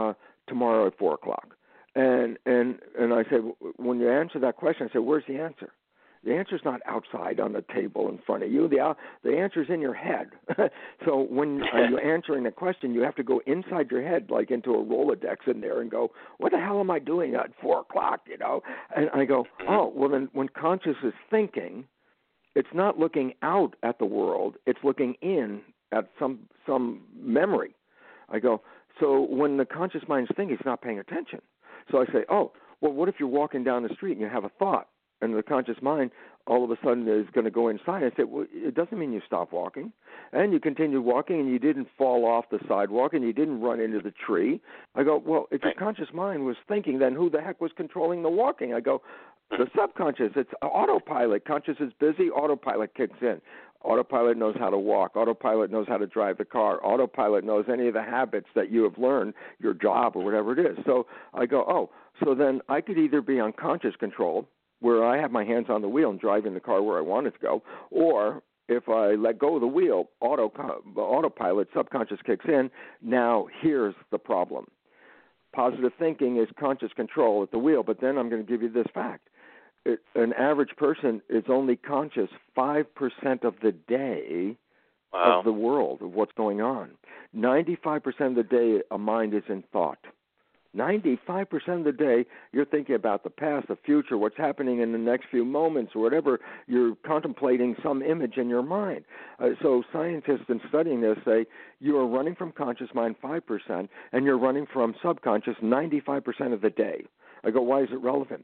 tomorrow at four o'clock. And and and I said, when you answer that question, I said, where's the answer? The answer's not outside on the table in front of you. The the answer's in your head. So when you're answering a question, you have to go inside your head, like into a Rolodex in there, and go, what the hell am I doing at four o'clock, you know? And I go, oh, well, then when conscious is thinking, it's not looking out at the world. It's looking in at some some memory. I go, so when the conscious mind's thinking, it's not paying attention. So I say, oh, well, what if you're walking down the street and you have a thought, and the conscious mind all of a sudden is going to go inside? I say, well, it doesn't mean you stop walking. And you continue walking, and you didn't fall off the sidewalk, and you didn't run into the tree. I go, well, if your conscious mind was thinking, then who the heck was controlling the walking? I go, the subconscious. It's autopilot. Conscious is busy. Autopilot kicks in. Autopilot knows how to walk. Autopilot knows how to drive the car. Autopilot knows any of the habits that you have learned, your job or whatever it is. So I go, oh, so then I could either be on conscious control, where I have my hands on the wheel and driving the car where I want it to go, or if I let go of the wheel, auto autopilot, subconscious kicks in. Now here's the problem. Positive thinking is conscious control at the wheel, but then I'm going to give you this fact. It, an average person is only conscious five percent of the day wow. of the world, of what's going on. ninety-five percent of the day, a mind is in thought. ninety-five percent of the day, you're thinking about the past, the future, what's happening in the next few moments, or whatever. You're contemplating some image in your mind. Uh, so scientists in studying this say you are running from conscious mind five percent, and you're running from subconscious ninety-five percent of the day. I go, why is it relevant?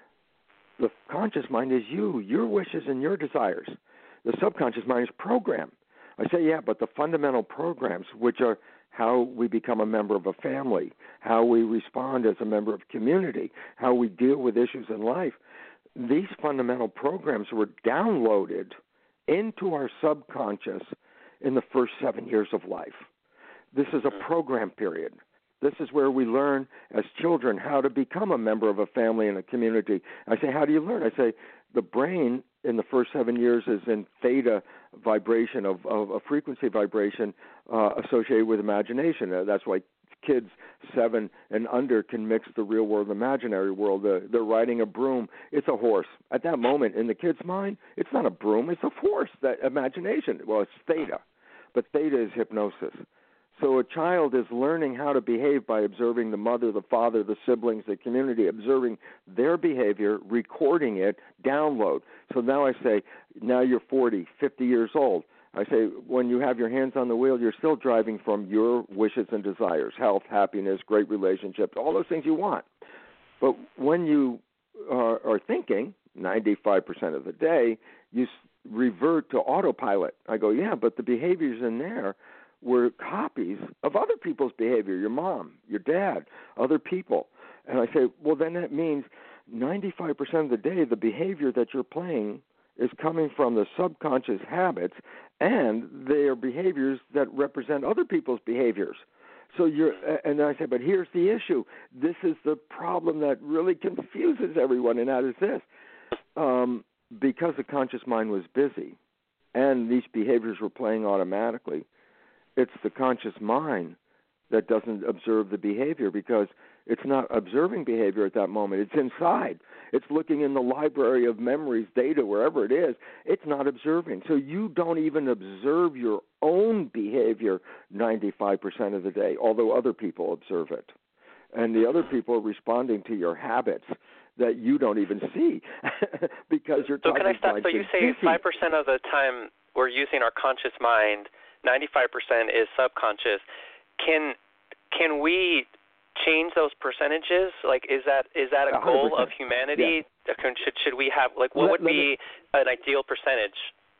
The conscious mind is you, your wishes and your desires. The subconscious mind is program. I say, yeah, but the fundamental programs, which are how we become a member of a family, how we respond as a member of community, how we deal with issues in life, these fundamental programs were downloaded into our subconscious in the first seven years of life. This is a program period. This is where we learn as children how to become a member of a family and a community. I say, how do you learn? I say, the brain in the first seven years is in theta vibration, of, of a frequency vibration uh, associated with imagination. Uh, that's why kids seven and under can mix the real world and imaginary world. Uh, they're riding a broom. It's a horse. At that moment, in the kid's mind, it's not a broom. It's a horse, that imagination. Well, it's theta, but theta is hypnosis. So a child is learning how to behave by observing the mother, the father, the siblings, the community, observing their behavior, recording it, download. So now I say, now you're forty, fifty years old. I say, when you have your hands on the wheel, you're still driving from your wishes and desires, health, happiness, great relationships, all those things you want. But when you are, are thinking, ninety-five percent of the day, you revert to autopilot. I go, yeah, but the behaviors in there were copies of other people's behavior, your mom, your dad, other people. And I say, well, then that means ninety-five percent of the day, the behavior that you're playing is coming from the subconscious habits, and they are behaviors that represent other people's behaviors. So you're, and I say, but here's the issue. This is the problem that really confuses everyone, and that is this. Um, because the conscious mind was busy, and these behaviors were playing automatically, it's the conscious mind that doesn't observe the behavior, because it's not observing behavior at that moment. It's inside. It's looking in the library of memories, data, wherever it is. It's not observing. So you don't even observe your own behavior ninety-five percent of the day, although other people observe it. And the other people are responding to your habits that you don't even see because you're so talking. Can I stop? So you say five percent of the time we're using our conscious mind, ninety-five percent is subconscious. Can can we change those percentages? Like, is that is that a goal of humanity? Yeah. Should should we have like what let, would be me, an ideal percentage?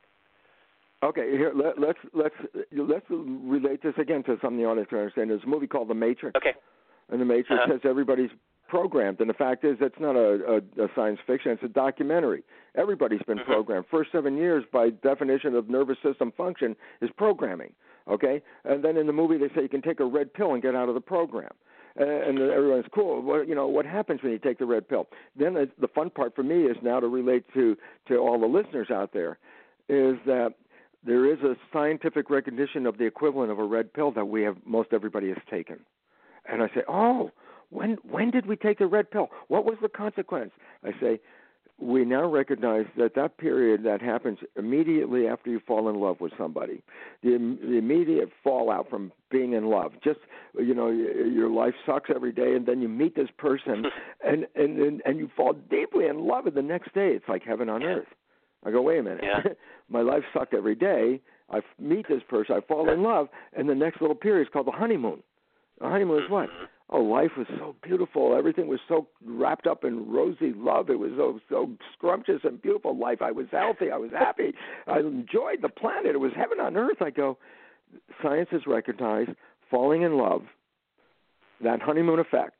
Okay, here let, let's let's let's relate this again to something the audience can understand. There's a movie called The Matrix. Okay. And The Matrix uh-huh. says everybody's programmed, and the fact is that's not a, a, a science fiction. It's a documentary. Everybody's been mm-hmm. programmed. First seven years, by definition of nervous system function, is programming. Okay, and then in the movie they say you can take a red pill and get out of the program. And everyone's cool. Well, you know, what happens when you take the red pill? Then the fun part for me is now to relate to, to all the listeners out there, is that there is a scientific recognition of the equivalent of a red pill that we have, most everybody has taken. And I say, oh, when when did we take the red pill? What was the consequence? I say, we now recognize that that period that happens immediately after you fall in love with somebody, the, the immediate fallout from being in love, just, you know, your life sucks every day, and then you meet this person, and, and, and, and you fall deeply in love, and the next day it's like heaven on earth. I go, wait a minute. Yeah. My life sucked every day. I meet this person, I fall in love, and the next little period is called the honeymoon. The honeymoon is what? Oh, life was so beautiful. Everything was so wrapped up in rosy love. It was so so scrumptious and beautiful life. I was healthy. I was happy. I enjoyed the planet. It was heaven on earth. I go, science has recognized falling in love, that honeymoon effect,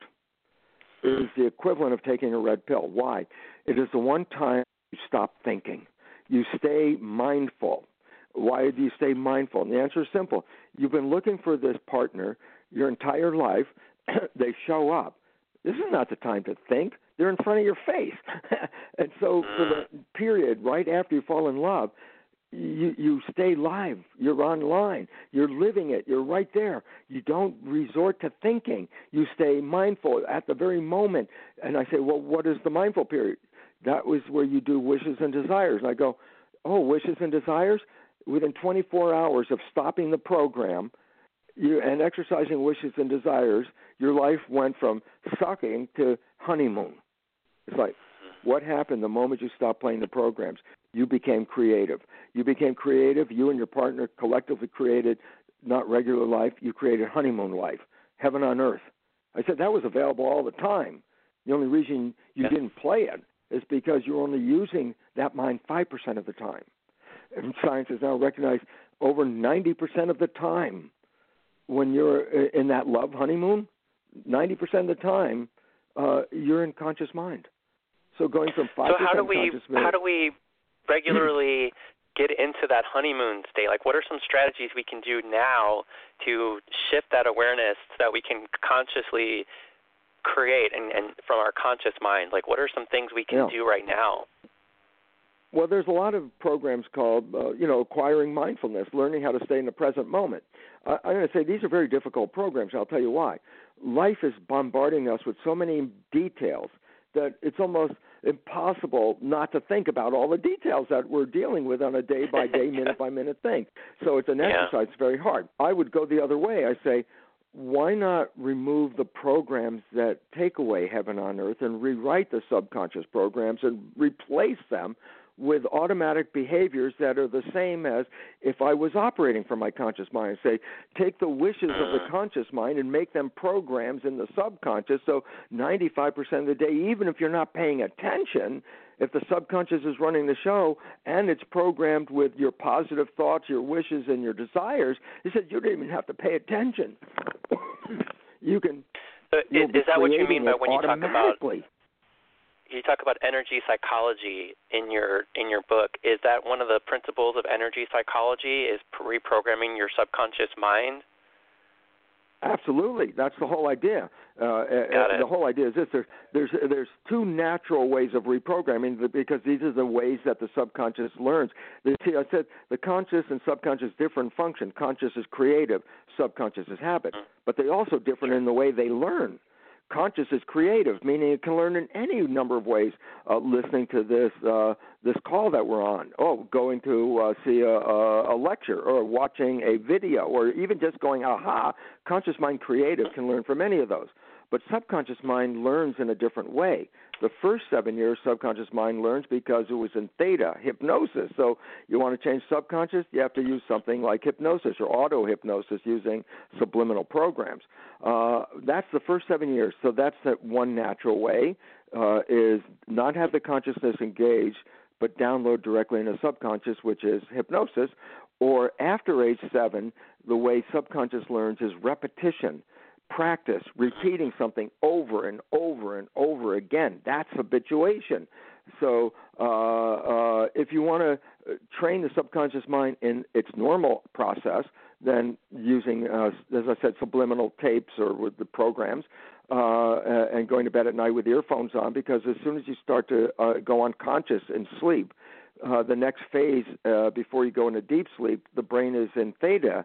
is the equivalent of taking a red pill. Why? It is the one time you stop thinking. You stay mindful. Why do you stay mindful? And the answer is simple. You've been looking for this partner your entire life. They show up. This is not the time to think. They're in front of your face. And so for the period right after you fall in love, you, you stay live. You're online. You're living it. You're right there. You don't resort to thinking. You stay mindful at the very moment. And I say, well, what is the mindful period? That was where you do wishes and desires. And I go, oh, wishes and desires? Within twenty-four hours of stopping the program you, and exercising wishes and desires, your life went from sucking to honeymoon. It's like, what happened the moment you stopped playing the programs? You became creative. You became creative. You and your partner collectively created not regular life. You created honeymoon life, heaven on earth. I said that was available all the time. The only reason you yeah. didn't play it is because you're only using that mind five percent of the time. And science has now recognized over ninety percent of the time when you're in that love honeymoon, ninety percent of the time uh, you're in conscious mind. So going from five percent so how do we conscious mind. How do we regularly get into that honeymoon state? Like, what are some strategies we can do now to shift that awareness so that we can consciously create and, and from our conscious mind? Like, what are some things we can yeah. do right now? Well, there's a lot of programs called, uh, you know, acquiring mindfulness, learning how to stay in the present moment. Uh, I'm going to say these are very difficult programs. I'll tell you why. Life is bombarding us with so many details that it's almost impossible not to think about all the details that we're dealing with on a day-by-day, minute-by-minute thing. So it's an yeah. exercise. It's very hard. I would go the other way. I say, why not remove the programs that take away heaven on earth and rewrite the subconscious programs and replace them with automatic behaviors that are the same as if I was operating from my conscious mind. Say, take the wishes of the conscious mind and make them programs in the subconscious. So ninety-five percent of the day, even if you're not paying attention, if the subconscious is running the show and it's programmed with your positive thoughts, your wishes, and your desires, he said you don't even have to pay attention. You can. So is, is that what you mean by when you talk about? You talk about energy psychology in your in your book. Is that one of the principles of energy psychology, is reprogramming your subconscious mind? Absolutely. That's the whole idea. Uh, Got it. The whole idea is this. There's, there's, there's two natural ways of reprogramming because these are the ways that the subconscious learns. See, I said the conscious and subconscious different function. Conscious is creative. Subconscious is habit. Mm-hmm. But they also differ in the way they learn. Conscious is creative, meaning it can learn in any number of ways. Uh, listening to this uh, this call that we're on, oh, going to uh, see a, a, a lecture, or watching a video, or even just going, aha. Conscious mind creative can learn from any of those. But subconscious mind learns in a different way. The first seven years, subconscious mind learns because it was in theta, hypnosis. So you want to change subconscious, you have to use something like hypnosis or auto-hypnosis using subliminal programs. Uh, that's the first seven years. So that's the one natural way, uh, is not have the consciousness engaged, but download directly into subconscious, which is hypnosis. Or after age seven, the way subconscious learns is repetition. Practice, repeating something over and over and over again. That's habituation. So uh, uh, if you want to train the subconscious mind in its normal process, then using, uh, as I said, subliminal tapes or with the programs, uh, and going to bed at night with earphones on, because as soon as you start to uh, go unconscious in sleep, uh, the next phase uh, before you go into deep sleep, the brain is in theta,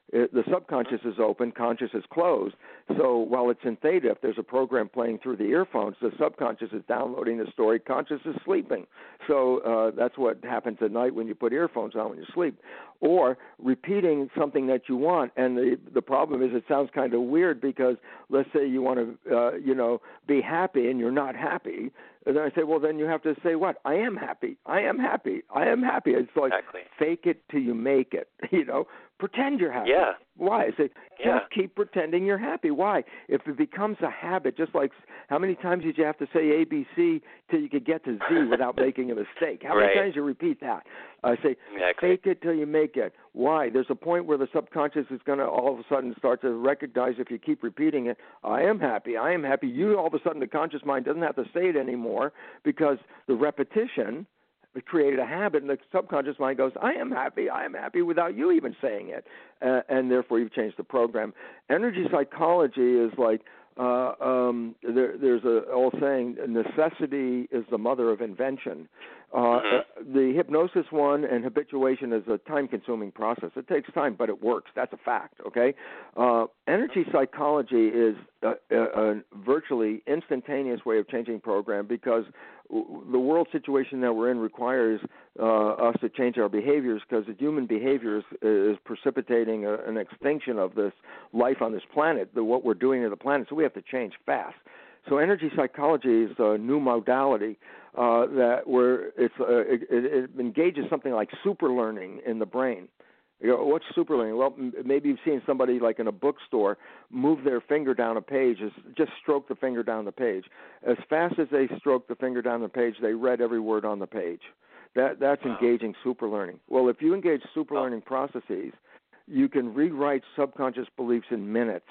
It, the subconscious is open, conscious is closed. So while it's in theta, if there's a program playing through the earphones, the subconscious is downloading the story, conscious is sleeping. So uh, that's what happens at night when you put earphones on when you sleep. Or repeating something that you want, and the the problem is it sounds kind of weird because let's say you want to, uh, you know, be happy and you're not happy. And then I say, well, then you have to say what? I am happy. I am happy. I am happy. It's like exactly. Fake it till you make it, you know. Pretend you're happy. Yeah. Why? I say, just yeah. keep pretending you're happy. Why? If it becomes a habit, just like how many times did you have to say A B C till you could get to Z without making a mistake? How right. many times do you repeat that? I say, exactly. fake it till you make it. Why? There's a point where the subconscious is going to all of a sudden start to recognize if you keep repeating it, I am happy, I am happy. You all of a sudden, the conscious mind doesn't have to say it anymore because the repetition created a habit, and the subconscious mind goes, I am happy, I am happy, without you even saying it, uh, and therefore you've changed the program. Energy psychology is like, uh, um, there, there's a old saying, necessity is the mother of invention. Uh, mm-hmm. uh, the hypnosis one and habituation is a time-consuming process. It takes time, but it works. That's a fact, okay? Uh, energy psychology is a, a, a virtually instantaneous way of changing program because the world situation that we're in requires uh, us to change our behaviors because the human behavior is, is precipitating a, an extinction of this life on this planet, the, what we're doing to the planet, so we have to change fast. So energy psychology is a new modality uh, that where it's uh, it, it engages something like super learning in the brain. You know, what's super learning? Well, m- maybe you've seen somebody like in a bookstore move their finger down a page, just stroke the finger down the page. As fast as they stroke the finger down the page, they read every word on the page. That That's wow. engaging super learning. Well, if you engage super learning processes, you can rewrite subconscious beliefs in minutes.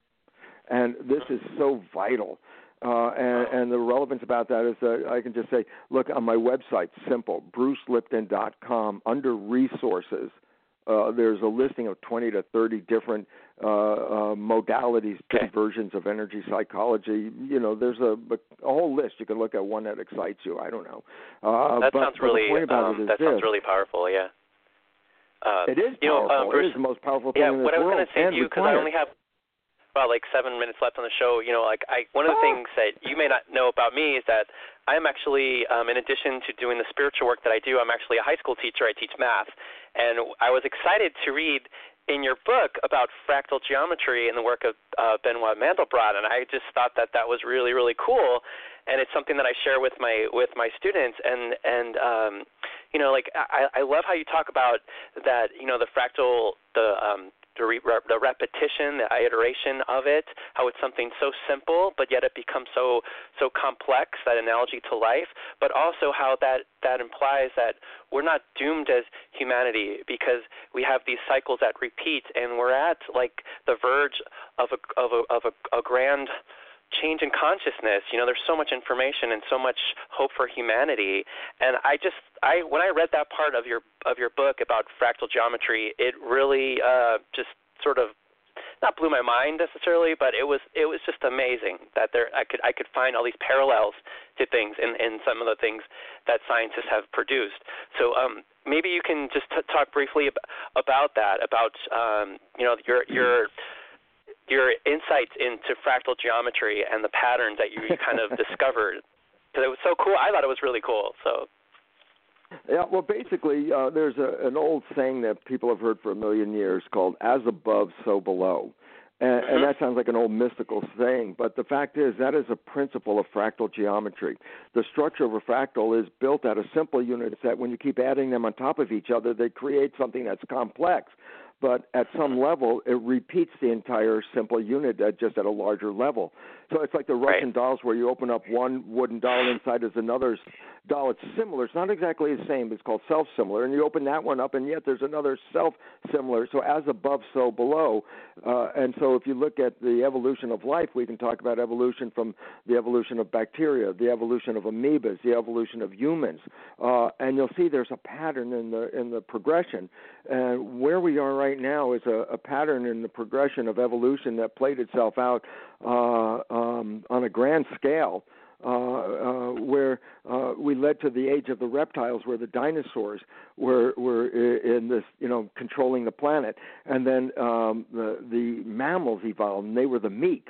And this is so vital. Uh, and, and the relevance about that is that I can just say, look, on my website, simple, bruce lipton dot com, under resources, Uh, there's a listing of twenty to thirty different uh, uh, modalities, okay. versions of energy psychology. You know, there's a, a whole list. You can look at one that excites you. I don't know. Uh, that but, sounds but really. The point about Um, it is that this. sounds really powerful. Yeah. Uh, it is you powerful. Know, um, Bruce, it is the most powerful thing yeah, in this what I was world. going to say to you, because I only have about like seven minutes left on the show. You know, like I, one of the oh. things that you may not know about me is that I am actually, um, in addition to doing the spiritual work that I do, I'm actually a high school teacher. I teach math, and I was excited to read in your book about fractal geometry and the work of uh, Benoit Mandelbrot, and I just thought that that was really, really cool, and it's something that I share with my with my students, and and um, you know, like I, I love how you talk about that, you know, the fractal, the um, The, re- the repetition, the iteration of it, how it's something so simple, but yet it becomes so so complex, that analogy to life, but also how that, that implies that we're not doomed as humanity because we have these cycles that repeat, and we're at like the verge of a, of a, of a, a grand change in consciousness. You know, there's so much information and so much hope for humanity. And I just, I when I read that part of your of your book about fractal geometry, it really uh, just sort of not blew my mind necessarily, but it was it was just amazing that there I could I could find all these parallels to things in, in some of the things that scientists have produced. So um, maybe you can just t- talk briefly ab- about that, about um, you know your your your insights into fractal geometry and the patterns that you kind of discovered, because it was so cool. I thought it was really cool. So, yeah, well, basically, uh, there's a, an old saying that people have heard for a million years called "as above, so below," and, mm-hmm. and that sounds like an old mystical saying. But the fact is, that is a principle of fractal geometry. The structure of a fractal is built out of simple units that, when you keep adding them on top of each other, they create something that's complex. But at some level, it repeats the entire simple unit at just at a larger level. So it's like the Russian right. dolls where you open up one wooden doll, inside is another doll. It's similar. It's not exactly the same. It's called self-similar. And you open that one up, and yet there's another self-similar. So as above, so below. Uh, and so if you look at the evolution of life, we can talk about evolution from the evolution of bacteria, the evolution of amoebas, the evolution of humans. Uh, and you'll see there's a pattern in the in the progression. And where we are right now is a, a pattern in the progression of evolution that played itself out uh, um, on a grand scale uh, uh, where uh, we led to the age of the reptiles, where the dinosaurs were were in this, you know, controlling the planet, and then um, the the mammals evolved, and they were the meek.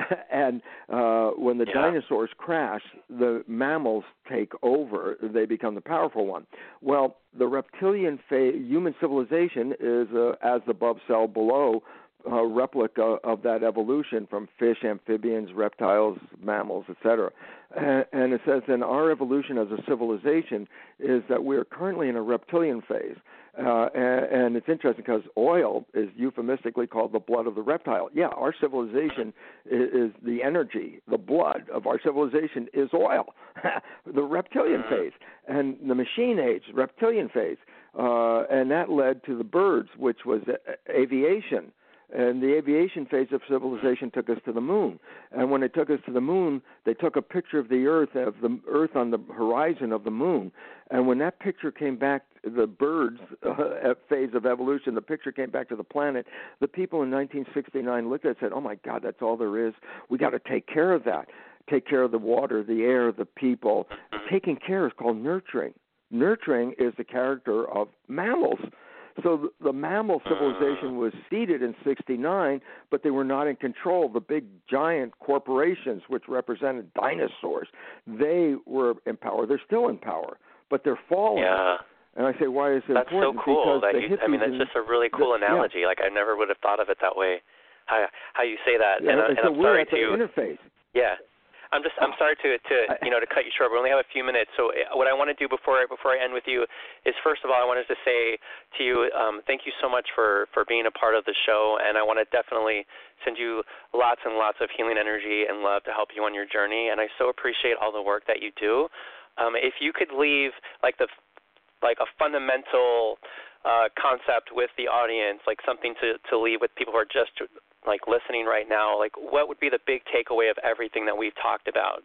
And uh, when the yeah. dinosaurs crash, the mammals take over; they become the powerful one. Well, the reptilian phase, human civilization is uh, as above, so below. A replica of that evolution from fish, amphibians, reptiles, mammals, et cetera. And, and it says, in our evolution as a civilization is that we are currently in a reptilian phase. Uh, and, and it's interesting because oil is euphemistically called the blood of the reptile. Yeah, our civilization is, is the energy, the blood of our civilization is oil, the reptilian phase. And the machine age, reptilian phase. Uh, and that led to the birds, which was aviation. And the aviation phase of civilization took us to the moon. And when it took us to the moon, they took a picture of the Earth, of the Earth on the horizon of the moon. And when that picture came back, the birds uh, phase of evolution, the picture came back to the planet, the people in nineteen sixty-nine looked at it and said, oh, my God, that's all there is. We got to take care of that. Take care of the water, the air, the people. Taking care is called nurturing. Nurturing is the character of mammals. So the mammal civilization was seeded in sixty-nine, but they were not in control. The big giant corporations, which represented dinosaurs, they were in power. They're still in power, but they're falling. Yeah. And I say, why is it That's important? so cool. Because that you, I mean, that's just a really cool the, analogy. Yeah. Like, I never would have thought of it that way, how, how you say that. Yeah, and, and, and so I'm we're sorry at the to interface. Yeah. I'm just I'm sorry to, to you know to cut you short. We only have a few minutes, so what I want to do before before I end with you is, first of all, I wanted to say to you, um, thank you so much for, for being a part of the show, and I want to definitely send you lots and lots of healing energy and love to help you on your journey. And I so appreciate all the work that you do. Um, if you could leave like the like a fundamental uh, concept with the audience, like something to, to leave with people who are just like listening right now, like what would be the big takeaway of everything that we've talked about?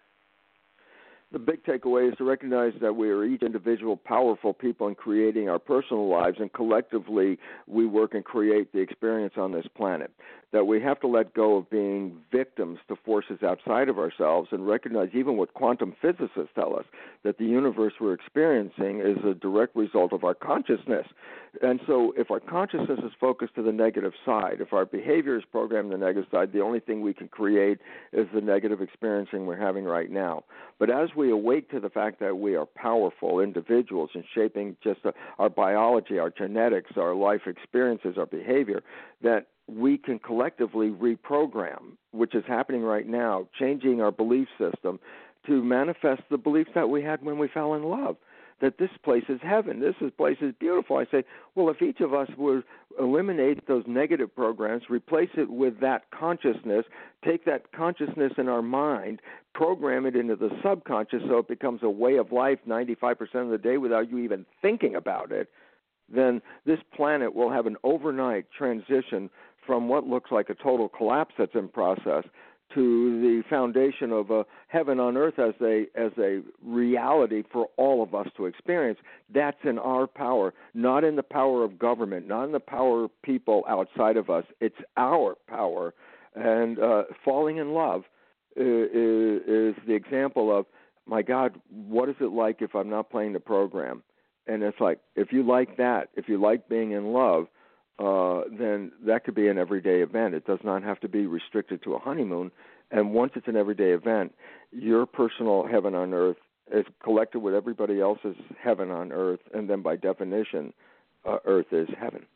The big takeaway is to recognize that we are each individual powerful people in creating our personal lives, and collectively we work and create the experience on this planet. That we have to let go of being victims to forces outside of ourselves and recognize even what quantum physicists tell us, that the universe we're experiencing is a direct result of our consciousness. And so if our consciousness is focused to the negative side, if our behavior is programmed to the negative side, the only thing we can create is the negative experiencing we're having right now. But as we awake to the fact that we are powerful individuals in shaping just our biology, our genetics, our life experiences, our behavior, that we can collectively reprogram, which is happening right now, changing our belief system to manifest the beliefs that we had when we fell in love, that this place is heaven, this is, place is beautiful. I say, well, if each of us would eliminate those negative programs, replace it with that consciousness, take that consciousness in our mind, program it into the subconscious so it becomes a way of life ninety-five percent of the day without you even thinking about it, then this planet will have an overnight transition from what looks like a total collapse that's in process to the foundation of a heaven on earth as a as a reality for all of us to experience. That's in our power, not in the power of government, not in the power of people outside of us. It's our power. And uh, falling in love is, is the example of, my God, what is it like if I'm not playing the program? And it's like, if you like that, if you like being in love, uh, then that could be an everyday event. It does not have to be restricted to a honeymoon. And once it's an everyday event, your personal heaven on earth is collected with everybody else's heaven on earth, and then by definition, uh, earth is heaven.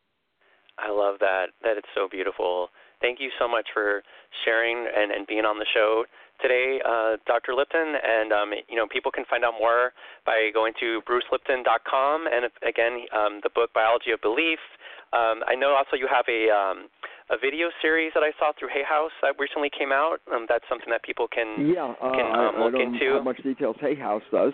I love that. That it's so beautiful. Thank you so much for sharing and, and being on the show today, uh, Doctor Lipton. And, um, you know, people can find out more by going to bruce lipton dot com. And, again, um, the book Biology of Belief. Um, I know also you have a um, a video series that I saw through Hay House that recently came out. Um, that's something that people can, yeah, uh, can um, I, look I don't into. know how much details Hay House does.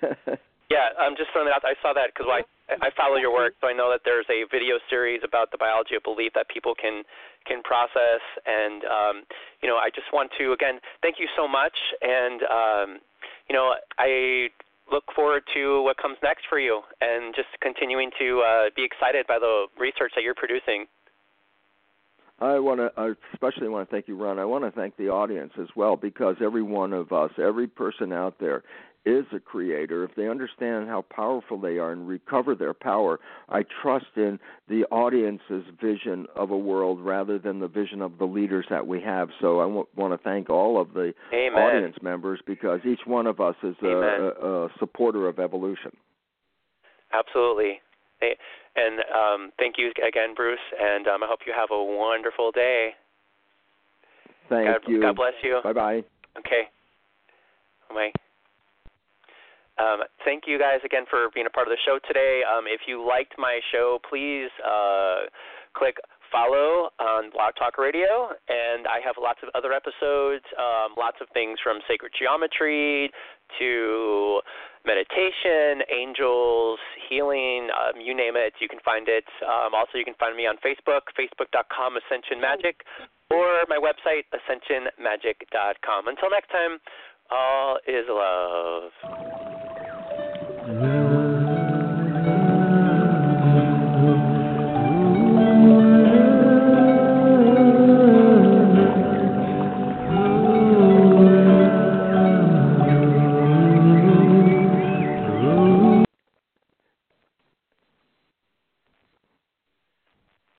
Yeah, I'm just throwing that out. I saw that because well, I, I follow your work, so I know that there's a video series about the biology of belief that people can can process. And, um, you know, I just want to, again, thank you so much. And, um, you know, I look forward to what comes next for you and just continuing to uh, be excited by the research that you're producing. I want to I especially want to thank you, Ron. I want to thank the audience as well, because every one of us, every person out there is a creator. If they understand how powerful they are and recover their power, I trust in the audience's vision of a world rather than the vision of the leaders that we have. So I w- want to thank all of the Amen. audience members, because each one of us is a, a, a supporter of evolution. Absolutely. And um, thank you again, Bruce, and um, I hope you have a wonderful day. Thank God, you. God bless you. Bye-bye. Okay. Bye. Um, thank you guys again for being a part of the show today. Um, if you liked my show, please uh, click follow on Blog Talk Radio, and I have lots of other episodes, um, lots of things from sacred geometry to meditation, angels, healing, um, you name it, you can find it. Um, also, you can find me on Facebook, facebook dot com Ascension Magic, or my website, ascension magic dot com. Until next time, all is love.